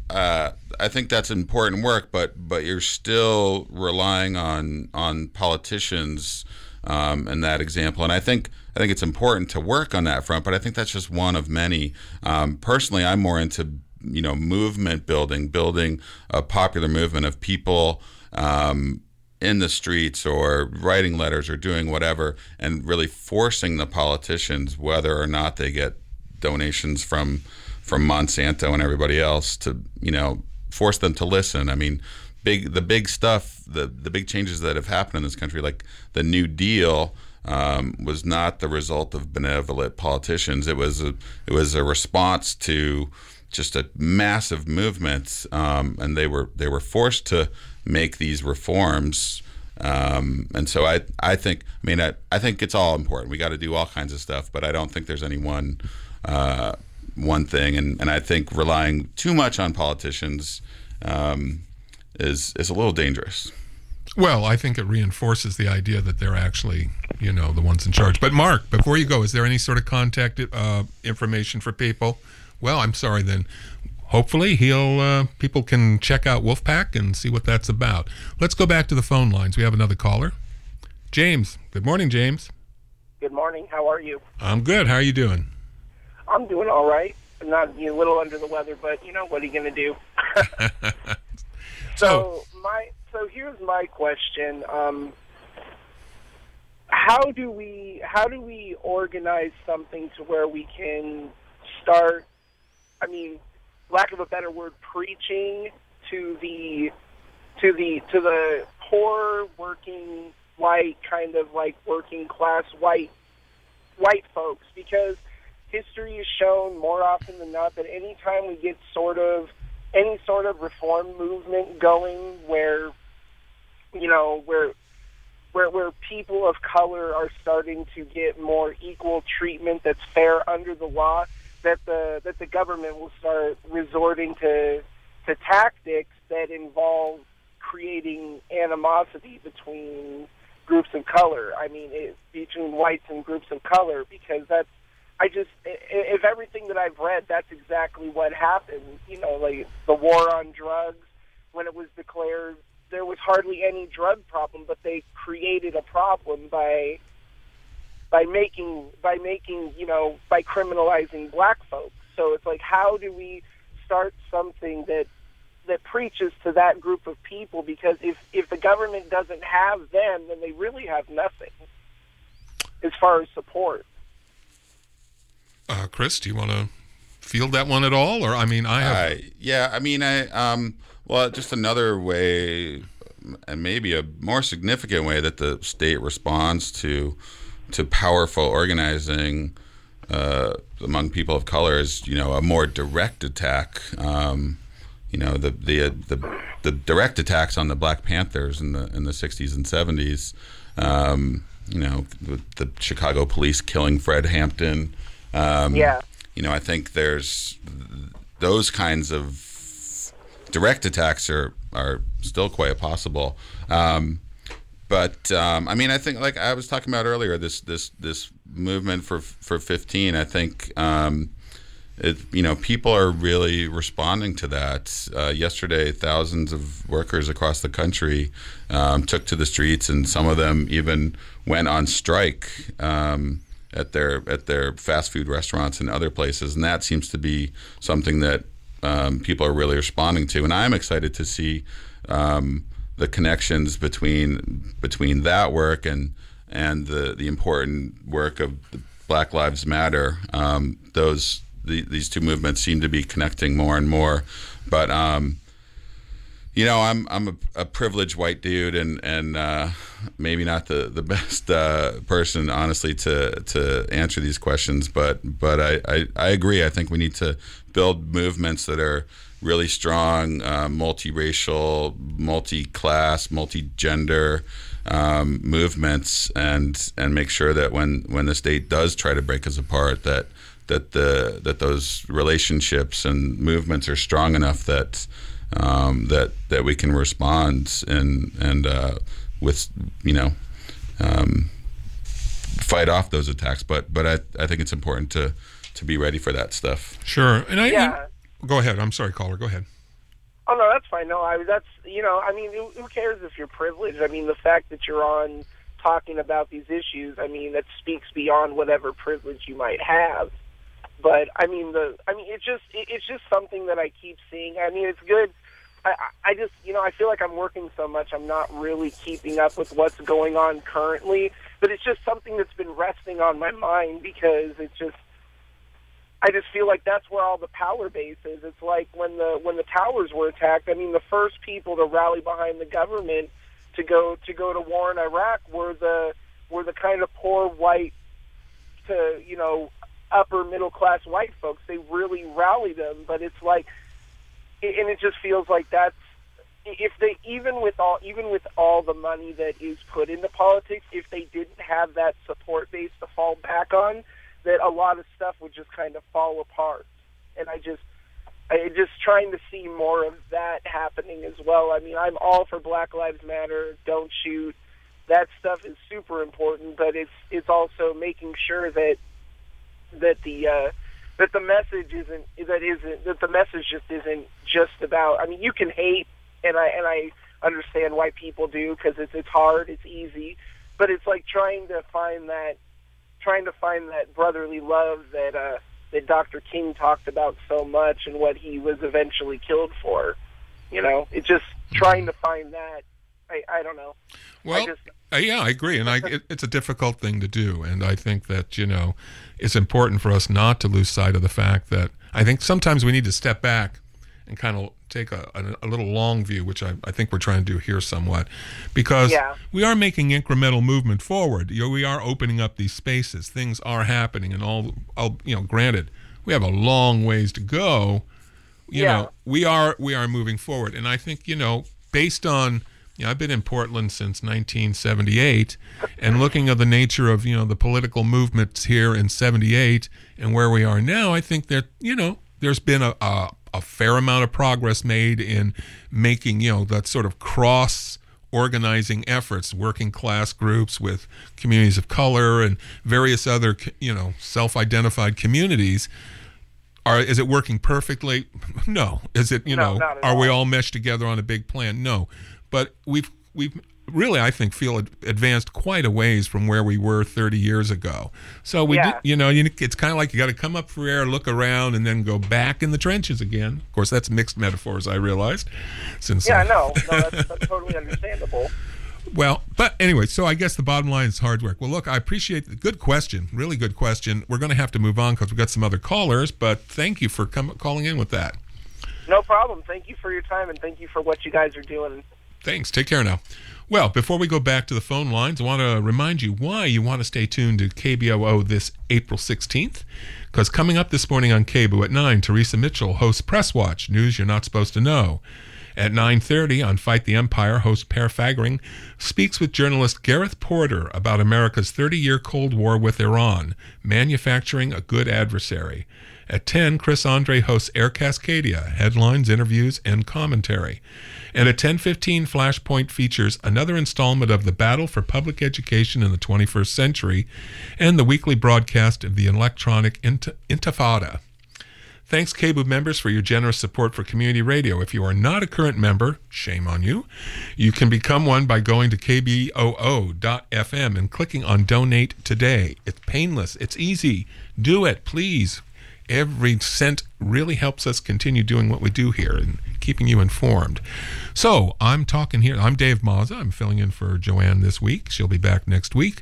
uh, I think that's important work, but but you're still relying on on politicians um, in that example. And I think I think it's important to work on that front, but I think that's just one of many. Um, personally, I'm more into you know movement building, building a popular movement of people um, in the streets or writing letters or doing whatever, and really forcing the politicians, whether or not they get donations from from Monsanto and everybody else, to you know force them to listen. I mean, big the big stuff, the the big changes that have happened in this country, like the New Deal, um, was not the result of benevolent politicians. It was a it was a response to just a massive movement, um, and they were they were forced to make these reforms. Um, and so I I think I mean I, I think it's all important. We got to do all kinds of stuff, but I don't think there's any one uh, one thing. And, and I think relying too much on politicians um, is is a little dangerous. Well, I think it reinforces the idea that they're actually, you know, the ones in charge. But Mark, before you go, is there any sort of contact uh, information for people? Well, I'm sorry then. Hopefully he'll uh, people can check out Wolfpack and see what that's about. Let's go back to the phone lines. We have another caller. James. Good morning, James. Good morning. How are you? I'm good. How are you doing? I'm doing all right. I'm not you know, a little under the weather, but you know what are you going to do? so my so here's my question. Um, how do we how do we organize something to where we can start? I mean, lack of a better word, preaching to the to the to the poor working white kind of like working class white white folks, because history has shown more often than not that anytime we get sort of any sort of reform movement going where you know where where where people of color are starting to get more equal treatment that's fair under the law, that the that the government will start resorting to to tactics that involve creating animosity between groups of color. I mean, it, between whites and groups of color, because that's I just if everything that I've read, that's exactly what happened. You know, like the war on drugs, when it was declared, there was hardly any drug problem, but they created a problem by. by making, by making, you know, by criminalizing black folks. So it's like, how do we start something that that preaches to that group of people? Because if, if the government doesn't have them, then they really have nothing as far as support. Uh, Chris, do you want to field that one at all? Or, I mean, I have... Uh, yeah, I mean, I um, well, just another way, and maybe a more significant way that the state responds to to powerful organizing uh, among people of color is, you know, a more direct attack. Um, you know, the the, the the direct attacks on the Black Panthers in the in the sixties and seventies. Um, you know, the, the Chicago police killing Fred Hampton. Um, yeah. You know, I think there's those kinds of direct attacks are are still quite possible. Um, But um, I mean, I think, like I was talking about earlier, this this this movement for for fifteen. I think um, it, you know people are really responding to that. Uh, yesterday, thousands of workers across the country um, took to the streets, and some of them even went on strike um, at their at their fast food restaurants and other places. And that seems to be something that um, people are really responding to. And I'm excited to see. Um, the connections between between that work and and the, the important work of the Black Lives Matter. Um, those the, these two movements seem to be connecting more and more. But um, you know, I'm I'm a, a privileged white dude, and and uh, maybe not the the best uh, person, honestly, to to answer these questions. But but I, I, I agree. I think we need to build movements that are really strong, uh, multiracial, multi-class, multi-gender um, movements, and and make sure that when, when the state does try to break us apart, that that the that those relationships and movements are strong enough that um, that that we can respond and and uh, with you know um, fight off those attacks. But but I I think it's important to to be ready for that stuff. Sure, and I. Yeah. Go ahead. I'm sorry, caller. Go ahead. Oh, no, that's fine. No, I that's, you know, I mean, who, who cares if you're privileged? I mean, the fact that you're on talking about these issues, I mean, that speaks beyond whatever privilege you might have. But, I mean, the, I mean, it's just, it, it's just something that I keep seeing. I mean, it's good. I, I just, you know, I feel like I'm working so much, I'm not really keeping up with what's going on currently. But it's just something that's been resting on my mind because it's just, I just feel like that's where all the power base is. It's like when the when the towers were attacked. I mean, the first people to rally behind the government to go to go to war in Iraq were the were the kind of poor white to you know upper middle class white folks. They really rallied them. But it's like, and it just feels like that's if they even with all even with all the money that is put into politics, if they didn't have that support base to fall back on, that a lot of stuff would just kind of fall apart. And I just, I just trying to see more of that happening as well. I mean, I'm all for Black Lives Matter, don't shoot. That stuff is super important, but it's it's also making sure that that the uh, that the message isn't that isn't that the message just isn't just about. I mean, you can hate, and I and I understand why people do because it's it's hard, it's easy, but it's like trying to find that. trying to find that brotherly love that uh, that Doctor King talked about so much and what he was eventually killed for. You know, it's just trying to find that. I, I don't know. Well, I just, uh, yeah, I agree. And I, it, it's a difficult thing to do. And I think that, you know, it's important for us not to lose sight of the fact that I think sometimes we need to step back and kind of take a, a, a little long view, which I, I think we're trying to do here somewhat, because yeah. we are making incremental movement forward. You know, we are opening up these spaces. Things are happening, and all, all you know, granted, we have a long ways to go. You yeah. know, we are we are moving forward, and I think, you know, based on, you know, I've been in Portland since nineteen seventy-eight, and looking at the nature of, you know, the political movements here in seventy-eight and where we are now, I think that, you know, there's been a, a a fair amount of progress made in making, you know, that sort of cross organizing efforts, working class groups with communities of color and various other, you know, self-identified communities. Are, is it working perfectly? No. Is it, you no, know, are all. we all meshed together on a big plan? No. But we've, we've really, I think, feel advanced quite a ways from where we were thirty years ago. So we, yeah. do, you know, you, it's kind of like you got to come up for air, look around, and then go back in the trenches again. Of course, that's mixed metaphors, I realized. Since yeah, uh, no, no, that's, that's totally understandable. Well, but anyway, so I guess the bottom line is hard work. Well, look, I appreciate the good question, really good question. We're going to have to move on because we've got some other callers, but thank you for com- calling in with that. No problem. Thank you for your time, and thank you for what you guys are doing. Thanks. Take care now. Well, before we go back to the phone lines, I want to remind you why you want to stay tuned to K B O O this April sixteenth, because coming up this morning on K B O O at nine, Teresa Mitchell hosts Press Watch, News You're Not Supposed to Know. At nine thirty on Fight the Empire, host Per Fagering speaks with journalist Gareth Porter about America's thirty-year Cold War with Iran, manufacturing a good adversary. At ten, Chris Andre hosts Air Cascadia, headlines, interviews, and commentary. And at ten fifteen, Flashpoint features another installment of The Battle for Public Education in the twenty-first Century and the weekly broadcast of the Electronic Int- Intifada. Thanks, K B O O members, for your generous support for community radio. If you are not a current member, shame on you. You can become one by going to K B O O dot F M and clicking on Donate Today. It's painless. It's easy. Do it, please. Every cent really helps us continue doing what we do here and keeping you informed. So I'm talking here. I'm Dave Mazza. I'm filling in for Joanne this week. She'll be back next week.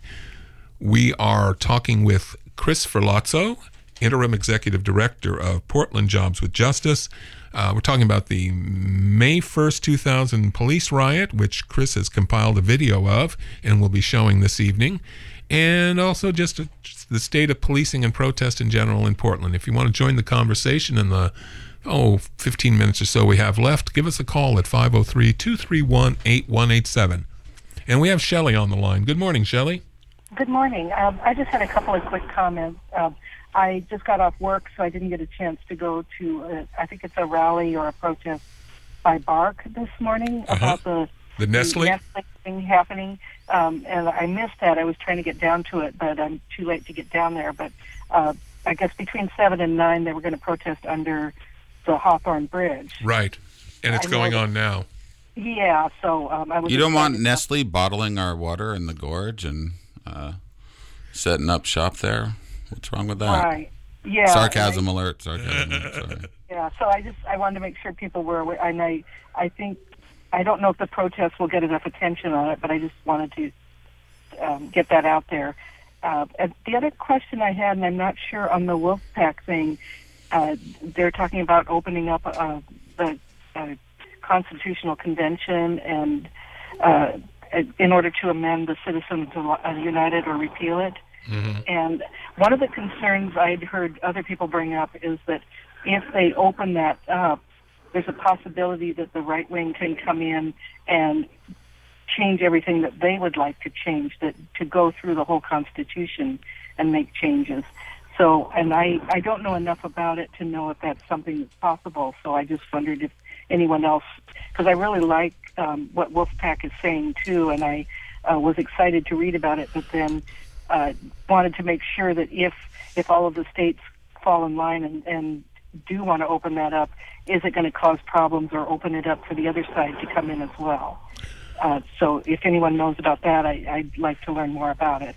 We are talking with Chris Ferlazzo, Interim Executive Director of Portland Jobs with Justice. Uh, we're talking about the May first, two thousand police riot, which Chris has compiled a video of and will be showing this evening. And also just, a, just the state of policing and protest in general in Portland. If you want to join the conversation in the, oh, fifteen minutes or so we have left, give us a call at five oh three, two three one, eight one eight seven. And we have Shelley on the line. Good morning, Shelley. Good morning. Um, I just had a couple of quick comments. Um, I just got off work, so I didn't get a chance to go to, a, I think it's a rally or a protest by Bark this morning uh-huh. about the, the Nestle? the Nestle thing happening. Um, and I missed that. I was trying to get down to it, but I'm too late to get down there. But uh, I guess between seven and nine, they were going to protest under the Hawthorne Bridge. Right. And it's I know going that- on now. Yeah, so um, I was. You don't want excited. Nestle bottling our water in the gorge and uh, setting up shop there? What's wrong with that? Right. Yeah. Sarcasm I- alert. Sarcasm alert. Sorry. Yeah, so I just I wanted to make sure people were aware, and I I think I don't know if the protests will get enough attention on it, but I just wanted to um, get that out there. Uh, and the other question I had, and I'm not sure on the Wolfpack thing, uh, they're talking about opening up uh, the uh, Constitutional Convention and uh, in order to amend the Citizens United or repeal it. Mm-hmm. And one of the concerns I'd heard other people bring up is that if they open that up, there's a possibility that the right wing can come in and change everything that they would like to change, that to go through the whole Constitution and make changes. So, and I, I don't know enough about it to know if that's something that's possible. So I just wondered if anyone else, because I really like um, what Wolfpack is saying too, and I uh, was excited to read about it, but then uh, wanted to make sure that if if all of the states fall in line and, and do want to open that up, is it going to cause problems or open it up for the other side to come in as well? Uh, so if anyone knows about that, I, I'd like to learn more about it.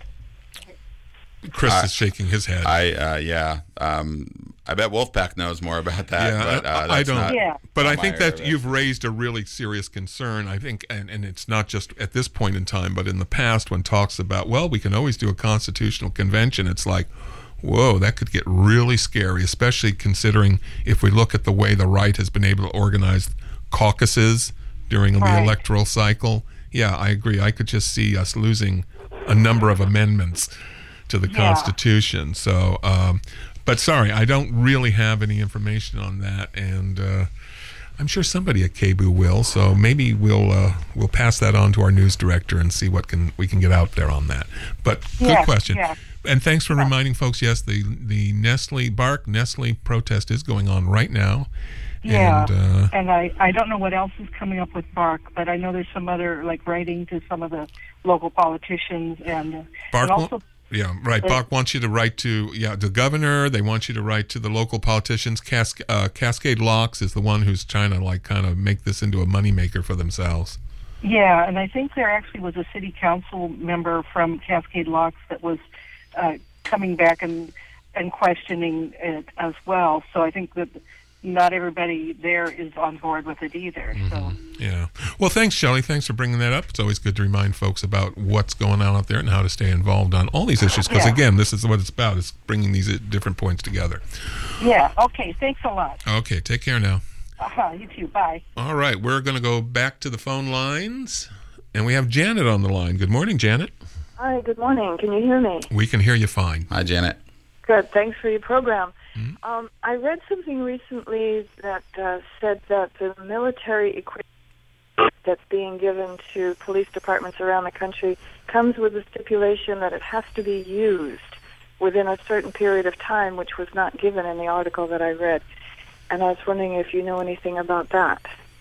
Chris Uh, is shaking his head. I uh, yeah. Um, I bet Wolfpack knows more about that. Yeah, but, uh, I, I that's don't. not- Yeah. But not I my think area that of it. you've raised a really serious concern. I think, and, and it's not just at this point in time, but in the past when talks about, well, we can always do a constitutional convention. It's like, whoa, that could get really scary, especially considering if we look at the way the right has been able to organize caucuses during the Right. electoral cycle. Yeah, I agree. I could just see us losing a number of amendments to the Yeah. Constitution. So, um, but sorry, I don't really have any information on that, and uh, I'm sure somebody at K B U will. So maybe we'll uh, we'll pass that on to our news director and see what can we can get out there on that. But good Yeah, question. yeah. And thanks for reminding folks. Yes, the the Nestle Bark Nestle protest is going on right now. Yeah, And, uh, and I, I don't know what else is coming up with Bark, but I know there's some other, like, writing to some of the local politicians and, uh, Bark and also... wa- yeah, right. Uh, Bark wants you to write to yeah the governor. They want you to write to the local politicians. Cas- uh, Cascade Locks is the one who's trying to like kind of make this into a moneymaker for themselves. Yeah, and I think there actually was a city council member from Cascade Locks that was uh, coming back and and questioning it as well. So I think that not everybody there is on board with it either. So Yeah. Well, thanks, Shelley. Thanks for bringing that up. It's always good to remind folks about what's going on out there and how to stay involved on all these issues. Because Yeah. again, this is what it's about: is bringing these uh, different points together. yeah, okay, thanks a lot. Okay. Take care now. Uh-huh, you too. Bye. All right. We're going to go back to the phone lines, and we have Janet on the line. Good morning, Janet. Hi, good morning. Can you hear me? We can hear you fine. Hi, Janet. Good. Thanks for your program. Um, I read something recently that uh, said that the military equipment that's being given to police departments around the country comes with a stipulation that it has to be used within a certain period of time, which was not given in the article that I read. And I was wondering if you know anything about that.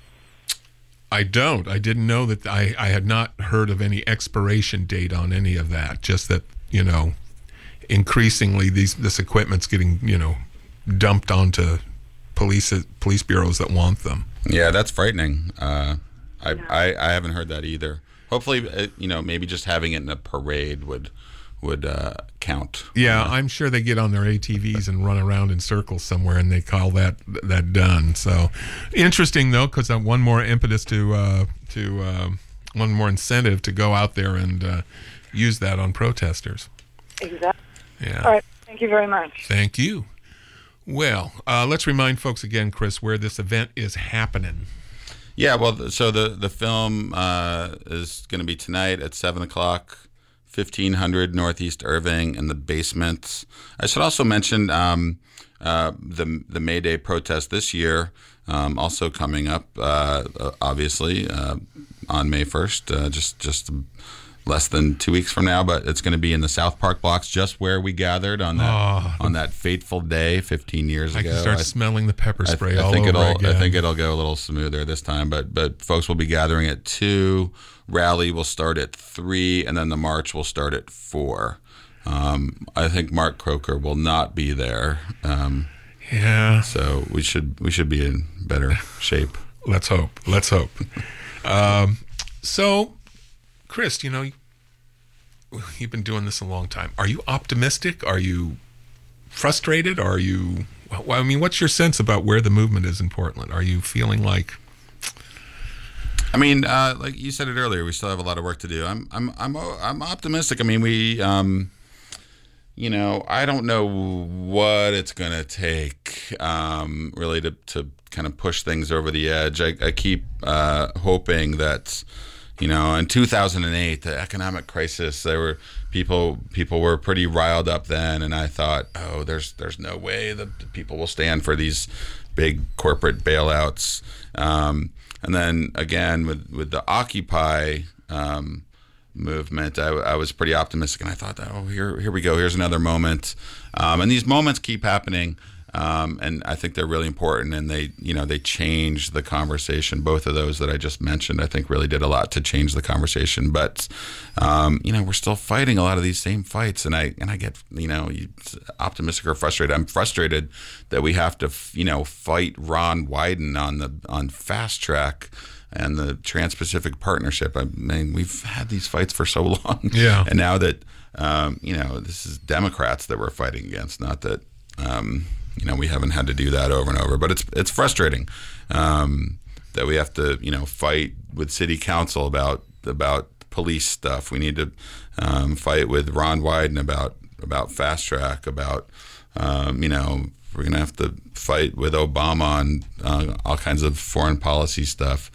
I don't. I didn't know that. I, I had not heard of any expiration date on any of that. Just that, you know, increasingly these this equipment's getting, you know, dumped onto police police bureaus that want them. Yeah, that's frightening. Uh, I, I I haven't heard that either. Hopefully, uh, you know, maybe just having it in a parade would would uh, count. Yeah, I'm sure they get on their A T Vs and run around in circles somewhere, and they call that that done. So interesting though, because one more impetus to uh, to uh, one more incentive to go out there and uh, use that on protesters. Exactly. Yeah. All right. Thank you very much. Thank you. Well, uh, let's remind folks again, Chris, where this event is happening. Yeah, well, th- so the the film uh, is going to be tonight at seven o'clock, fifteen hundred Northeast Irving in the basement. I should also mention um, uh, the the May Day protest this year, um, also coming up, uh, obviously uh, on May first, uh, just just less than two weeks from now. But it's going to be in the South Park blocks, just where we gathered on that Oh. on that fateful day fifteen years I ago. can start I- smelling the pepper I th- spray I all think over it'll, again. I think it'll go a little smoother this time, but but folks will be gathering at two. Rally will start at three, and then the march will start at four. Um, I think Mark Croker will not be there. Um, yeah. So we should we should be in better shape. Let's hope. Let's hope. um, so, Chris, you know, you've been doing this a long time. Are you optimistic? Are you frustrated? Are you? Well, I mean, what's your sense about where the movement is in Portland? Are you feeling like? I mean, uh, like you said it earlier, we still have a lot of work to do. I'm, I'm, I'm, I'm optimistic. I mean, we, um, you know, I don't know what it's going to take, um, really to, to kind of push things over the edge. I, I keep uh, hoping that, you know, in two thousand eight, the economic crisis, there were people people were pretty riled up then, and I thought, oh, there's there's no way that people will stand for these big corporate bailouts. Um, and then again with with the Occupy um, movement, I, I was pretty optimistic, and I thought, oh, here here we go, here's another moment, um, and these moments keep happening. Um, and I think they're really important, and they, you know, they change the conversation. Both of those that I just mentioned, I think, really did a lot to change the conversation. But, um, you know, we're still fighting a lot of these same fights, and I and I get, you know, optimistic or frustrated. I'm frustrated that we have to, you know, fight Ron Wyden on the on Fast Track and the Trans-Pacific Partnership. I mean, we've had these fights for so long, yeah. And now that, um, you know, this is Democrats that we're fighting against, not that. Um, You know, we haven't had to do that over and over, but it's it's frustrating um, that we have to, you know, fight with city council about about police stuff. We need to um, fight with Ron Wyden about about Fast Track, about um, you know, we're gonna have to fight with Obama on uh, all kinds of foreign policy stuff.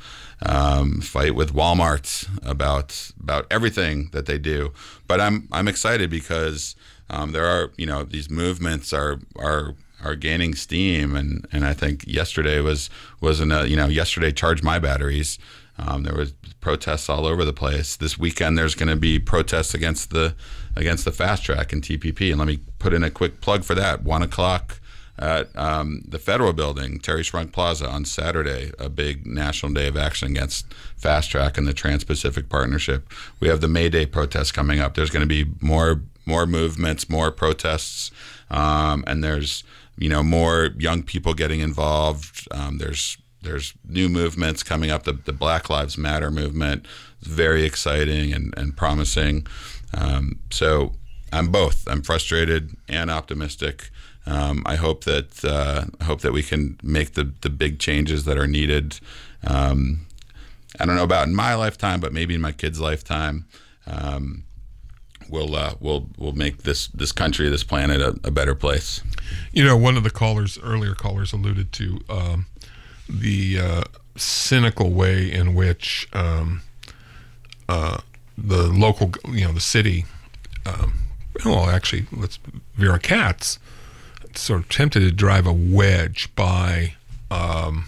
Um, fight with Walmart about about everything that they do. But I'm I'm excited because um, there are, you know, these movements are are. are gaining steam, and, and I think yesterday was wasn't a, you know, yesterday Charge My Batteries. Um, there was protests all over the place. This weekend there's going to be protests against the against the Fast Track and T P P. And let me put in a quick plug for that. One o'clock at um, the Federal Building, Terry Shrunk Plaza on Saturday, a big national day of action against Fast Track and the Trans-Pacific Partnership. We have the May Day protests coming up. There's going to be more more movements, more protests, um, and there's you know, more young people getting involved. Um, there's there's new movements coming up. The, the Black Lives Matter movement is very exciting and, and promising. Um, so I'm both. I'm frustrated and optimistic. Um, I hope that uh, I hope that we can make the, the big changes that are needed. Um, I don't know about in my lifetime, but maybe in my kid's lifetime. Um, We'll uh, we'll we'll make this this country, this planet, a, a better place. You know, one of the callers, earlier callers, alluded to um, the uh, cynical way in which um, uh, the local, you know, the city. Um, well, actually, let's Vera Katz sort of attempted to drive a wedge by um,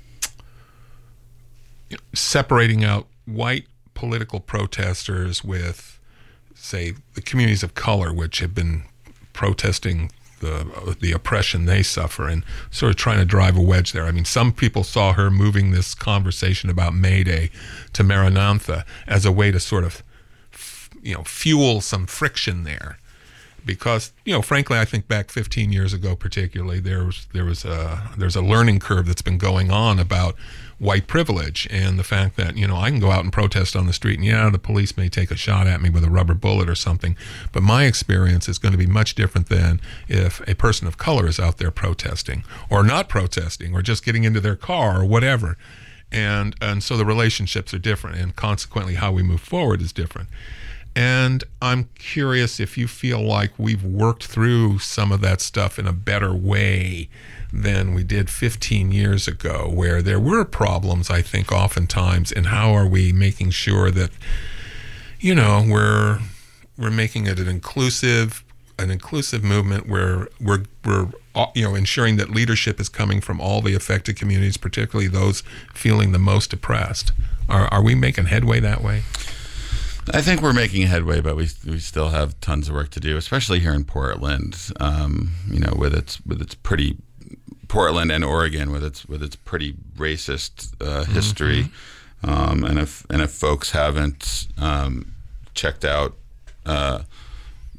separating out white political protesters with, say, the communities of color, which have been protesting the the oppression they suffer, and sort of trying to drive a wedge there. I mean, some people saw her moving this conversation about May Day to Maranatha as a way to sort of, you know, fuel some friction there. Because, you know, frankly, I think back fifteen years ago, particularly, there was there was a there's a learning curve that's been going on about white privilege and the fact that, you know, I can go out and protest on the street, and yeah, the police may take a shot at me with a rubber bullet or something, but my experience is going to be much different than if a person of color is out there protesting or not protesting or just getting into their car or whatever. And and so the relationships are different, and consequently how we move forward is different. And I'm curious if you feel like we've worked through some of that stuff in a better way than we did fifteen years ago, where there were problems, I think, oftentimes, and how are we making sure that, you know, we're we're making it an inclusive an inclusive movement where we're we're you know ensuring that leadership is coming from all the affected communities, particularly those feeling the most oppressed. Are are we making headway that way? I think we're making headway, but we we still have tons of work to do, especially here in Portland. Um, you know, with its with its pretty Portland and Oregon with its with its pretty racist uh, history, mm-hmm. um, and if and if folks haven't um, checked out uh,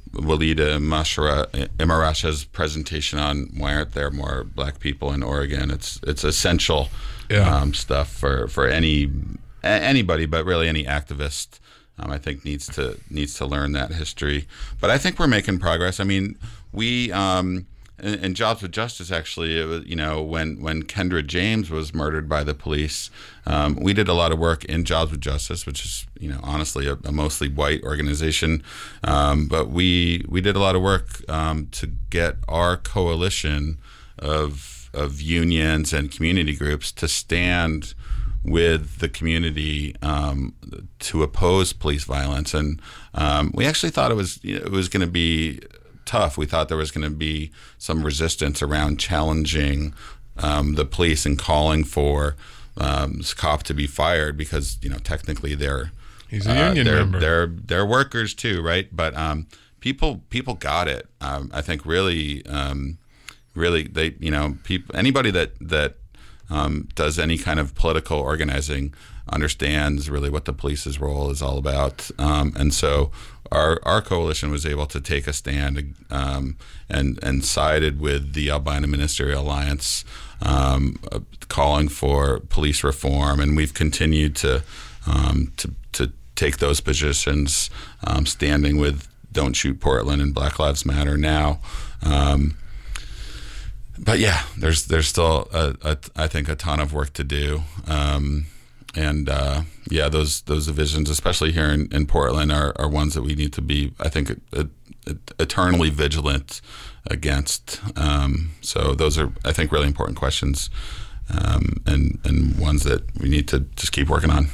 Walida Imarasha's presentation on why aren't there more black people in Oregon. It's it's essential yeah. um, stuff for, for any anybody, but really any activist. Um, I think needs to needs to learn that history. But I think we're making progress. I mean, we um, in, in Jobs with Justice, actually, it was, you know, when when Kendra James was murdered by the police, um, we did a lot of work in Jobs with Justice, which is, you know, honestly a, a mostly white organization. Um, but we we did a lot of work um, to get our coalition of of unions and community groups to stand with the community um, to oppose police violence, and um, we actually thought it was you know, it was going to be tough. We thought there was going to be some resistance around challenging um, the police and calling for um, this cop to be fired because you know technically they're he's a uh, union they're, member. They're they're workers too, right? But um, people people got it. Um, I think really um, really they you know people anybody that that. Um, does any kind of political organizing, understands really what the police's role is all about. Um, and so our our coalition was able to take a stand um, and, and sided with the Albina Ministerial Alliance, um, uh, calling for police reform. And we've continued to, um, to, to take those positions, um, standing with Don't Shoot Portland and Black Lives Matter now. Um, But yeah, there's there's still a, a, I think a ton of work to do, um, and uh, yeah, those those divisions, especially here in, in Portland, are, are ones that we need to be, I think, a, a, eternally vigilant against. Um, so those are, I think, really important questions, um, and and ones that we need to just keep working on.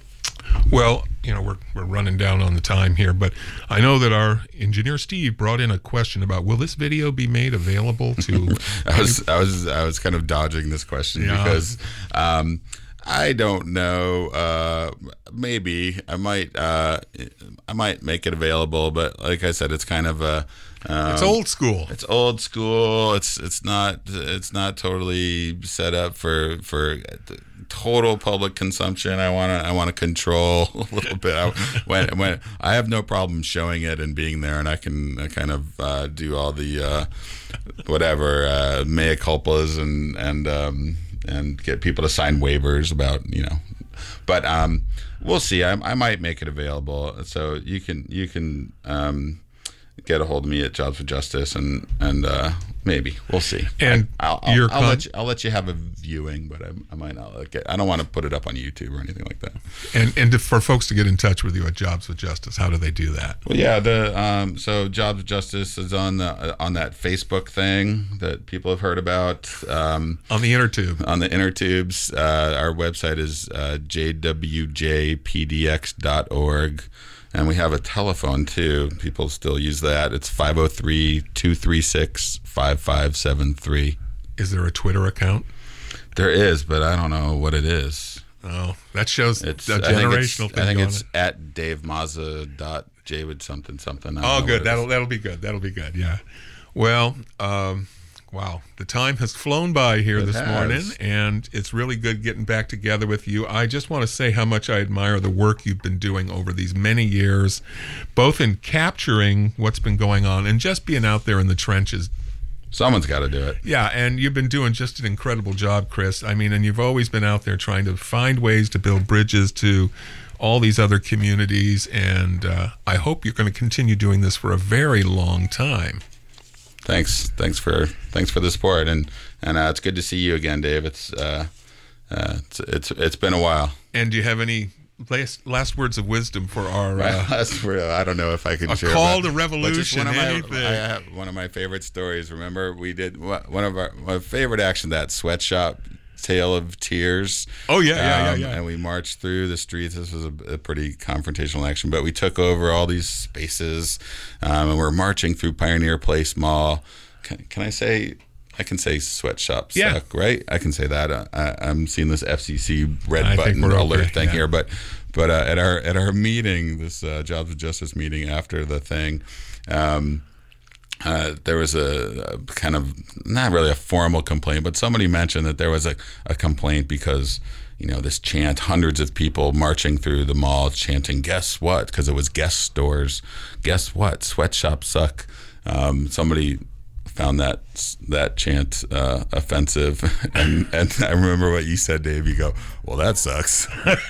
Well, you know, we're we're running down on the time here, but I know that our engineer Steve brought in a question about will this video be made available to I was I was I was kind of dodging this question yeah. because um, I don't know, uh, maybe I might uh, I might make it available, but like I said, it's kind of a Um, it's old school. It's old school. It's it's not it's not totally set up for for total public consumption. I want to I want to control a little bit. I, when when I have no problem showing it and being there, and I can uh, kind of uh, do all the uh, whatever uh, mea culpas and and um, and get people to sign waivers about you know. But um, we'll see. I, I might make it available, so you can you can. Um, get a hold of me at Jobs for Justice, and and uh, maybe we'll see. And I, I'll, I'll, your I'll, con- let you, I'll let you have a viewing, but I, I might not like it. I don't want to put it up on YouTube or anything like that. And and to, for folks to get in touch with you at Jobs with Justice, how do they do that? Well, yeah, the um, so Jobs with Justice is on the uh, on that Facebook thing that people have heard about. Um, on the inner tube. On the inner tubes. Uh, our website is uh, j w j p d x dot org. And we have a telephone, too. People still use that. It's five oh three, two three six, five five seven three. Is there a Twitter account? There is, but I don't know what it is. Oh, that shows it's, a I think generational it's, thing I think going it's on. at Dave Mazza dot J with something something. Oh, good. That'll that'll be good. That'll be good. Yeah. Well, um, wow, the time has flown by here it this has. morning, and it's really good getting back together with you. I just want to say how much I admire the work you've been doing over these many years, both in capturing what's been going on and just being out there in the trenches. Someone's got to do it. Yeah, and you've been doing just an incredible job, Chris. I mean, and you've always been out there trying to find ways to build bridges to all these other communities, and uh, I hope you're going to continue doing this for a very long time. Thanks, thanks for thanks for the support, and and uh, it's good to see you again, Dave. It's uh, uh, it's, it's it's been a while. And do you have any last last words of wisdom for our? Uh, last word, I don't know if I can a share. A call but, to revolution. One of, anything. my, I have one of my favorite stories. Remember, we did one of our my favorite action, that sweatshop Tale of Tears. Oh yeah, yeah, um, yeah, yeah. And we marched through the streets. This was a, a pretty confrontational action, but we took over all these spaces, um, and we're marching through Pioneer Place Mall. Can, can I say? I can say sweatshop yeah. suck, right? I can say that. Uh, I, I'm seeing this F C C red I button alert okay. thing yeah. here, but but uh, at our at our meeting, this uh, Jobs with Justice meeting after the thing, um, uh, there was a, a kind of, not really a formal complaint, but somebody mentioned that there was a, a complaint because, you know, this chant, hundreds of people marching through the mall chanting, guess what? Because it was guest stores. Guess what? Sweatshops suck. Um, somebody found that that chant uh, offensive, and, and I remember what you said, Dave. You go, well, that sucks.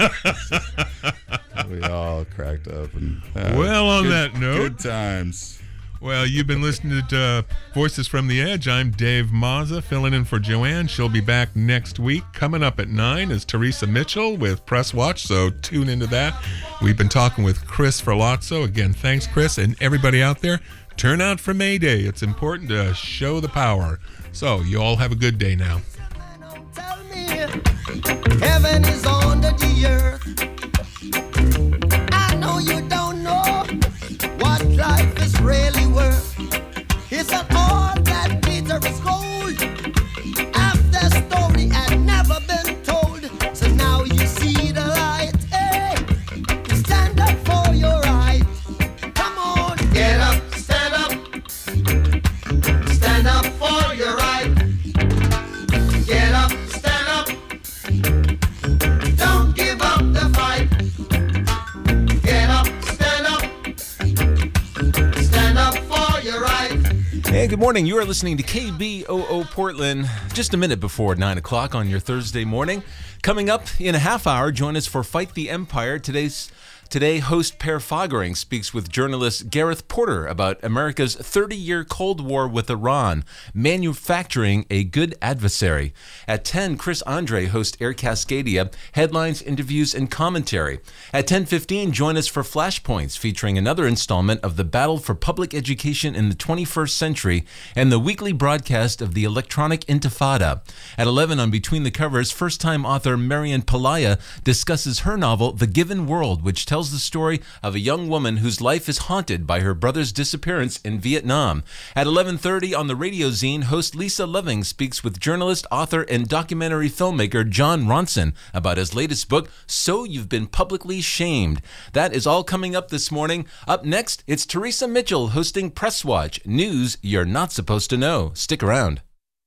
We all cracked up. And, uh, well, on good, that note, good times. Well, you've been listening to uh, Voices from the Edge. I'm Dave Mazza, filling in for Joanne. She'll be back next week. Coming up at nine is Teresa Mitchell with Press Watch, so tune into that. We've been talking with Chris Ferlazzo. Again, thanks, Chris, and everybody out there. Turn out for May Day. It's important to show the power. So, you all have a good day now. Heaven is under the earth. I know you don't know what life is really worth. It's not all that glitter is gold. Half the story had never been told. So now you see the light. Hey, stand up for your right. Come on, get up, stand up. Stand up for your right. Get up, stand up. Don't give up the fight. Get up, stand up. Stand up for your right. Hey, good morning. You are listening to K B O O Portland, just a minute before nine o'clock on your Thursday morning. Coming up in a half hour, join us for Fight the Empire. Today's Today, host Per Fogering speaks with journalist Gareth Porter about America's thirty-year Cold War with Iran, manufacturing a good adversary. At ten, Chris Andre hosts Air Cascadia, headlines, interviews, and commentary. At ten fifteen, join us for Flashpoints, featuring another installment of the Battle for Public Education in the twenty-first Century and the weekly broadcast of the Electronic Intifada. At eleven, on Between the Covers, first-time author Marian Palaya discusses her novel The Given World, which tells the story of a young woman whose life is haunted by her brother's disappearance in Vietnam. At eleven thirty on the Radio Zine, host Lisa Loving speaks with journalist, author, and documentary filmmaker John Ronson about his latest book, So You've Been Publicly Shamed. That is all coming up this morning. Up next, it's Teresa Mitchell hosting Press Watch, news you're not supposed to know. Stick around.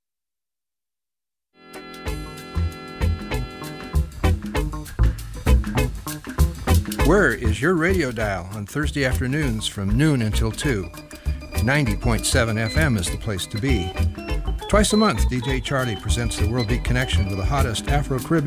Where is your radio dial on Thursday afternoons from noon until two? ninety point seven F M is the place to be. Twice a month, D J Charlie presents the World Beat Connection with the hottest Afro-Caribbean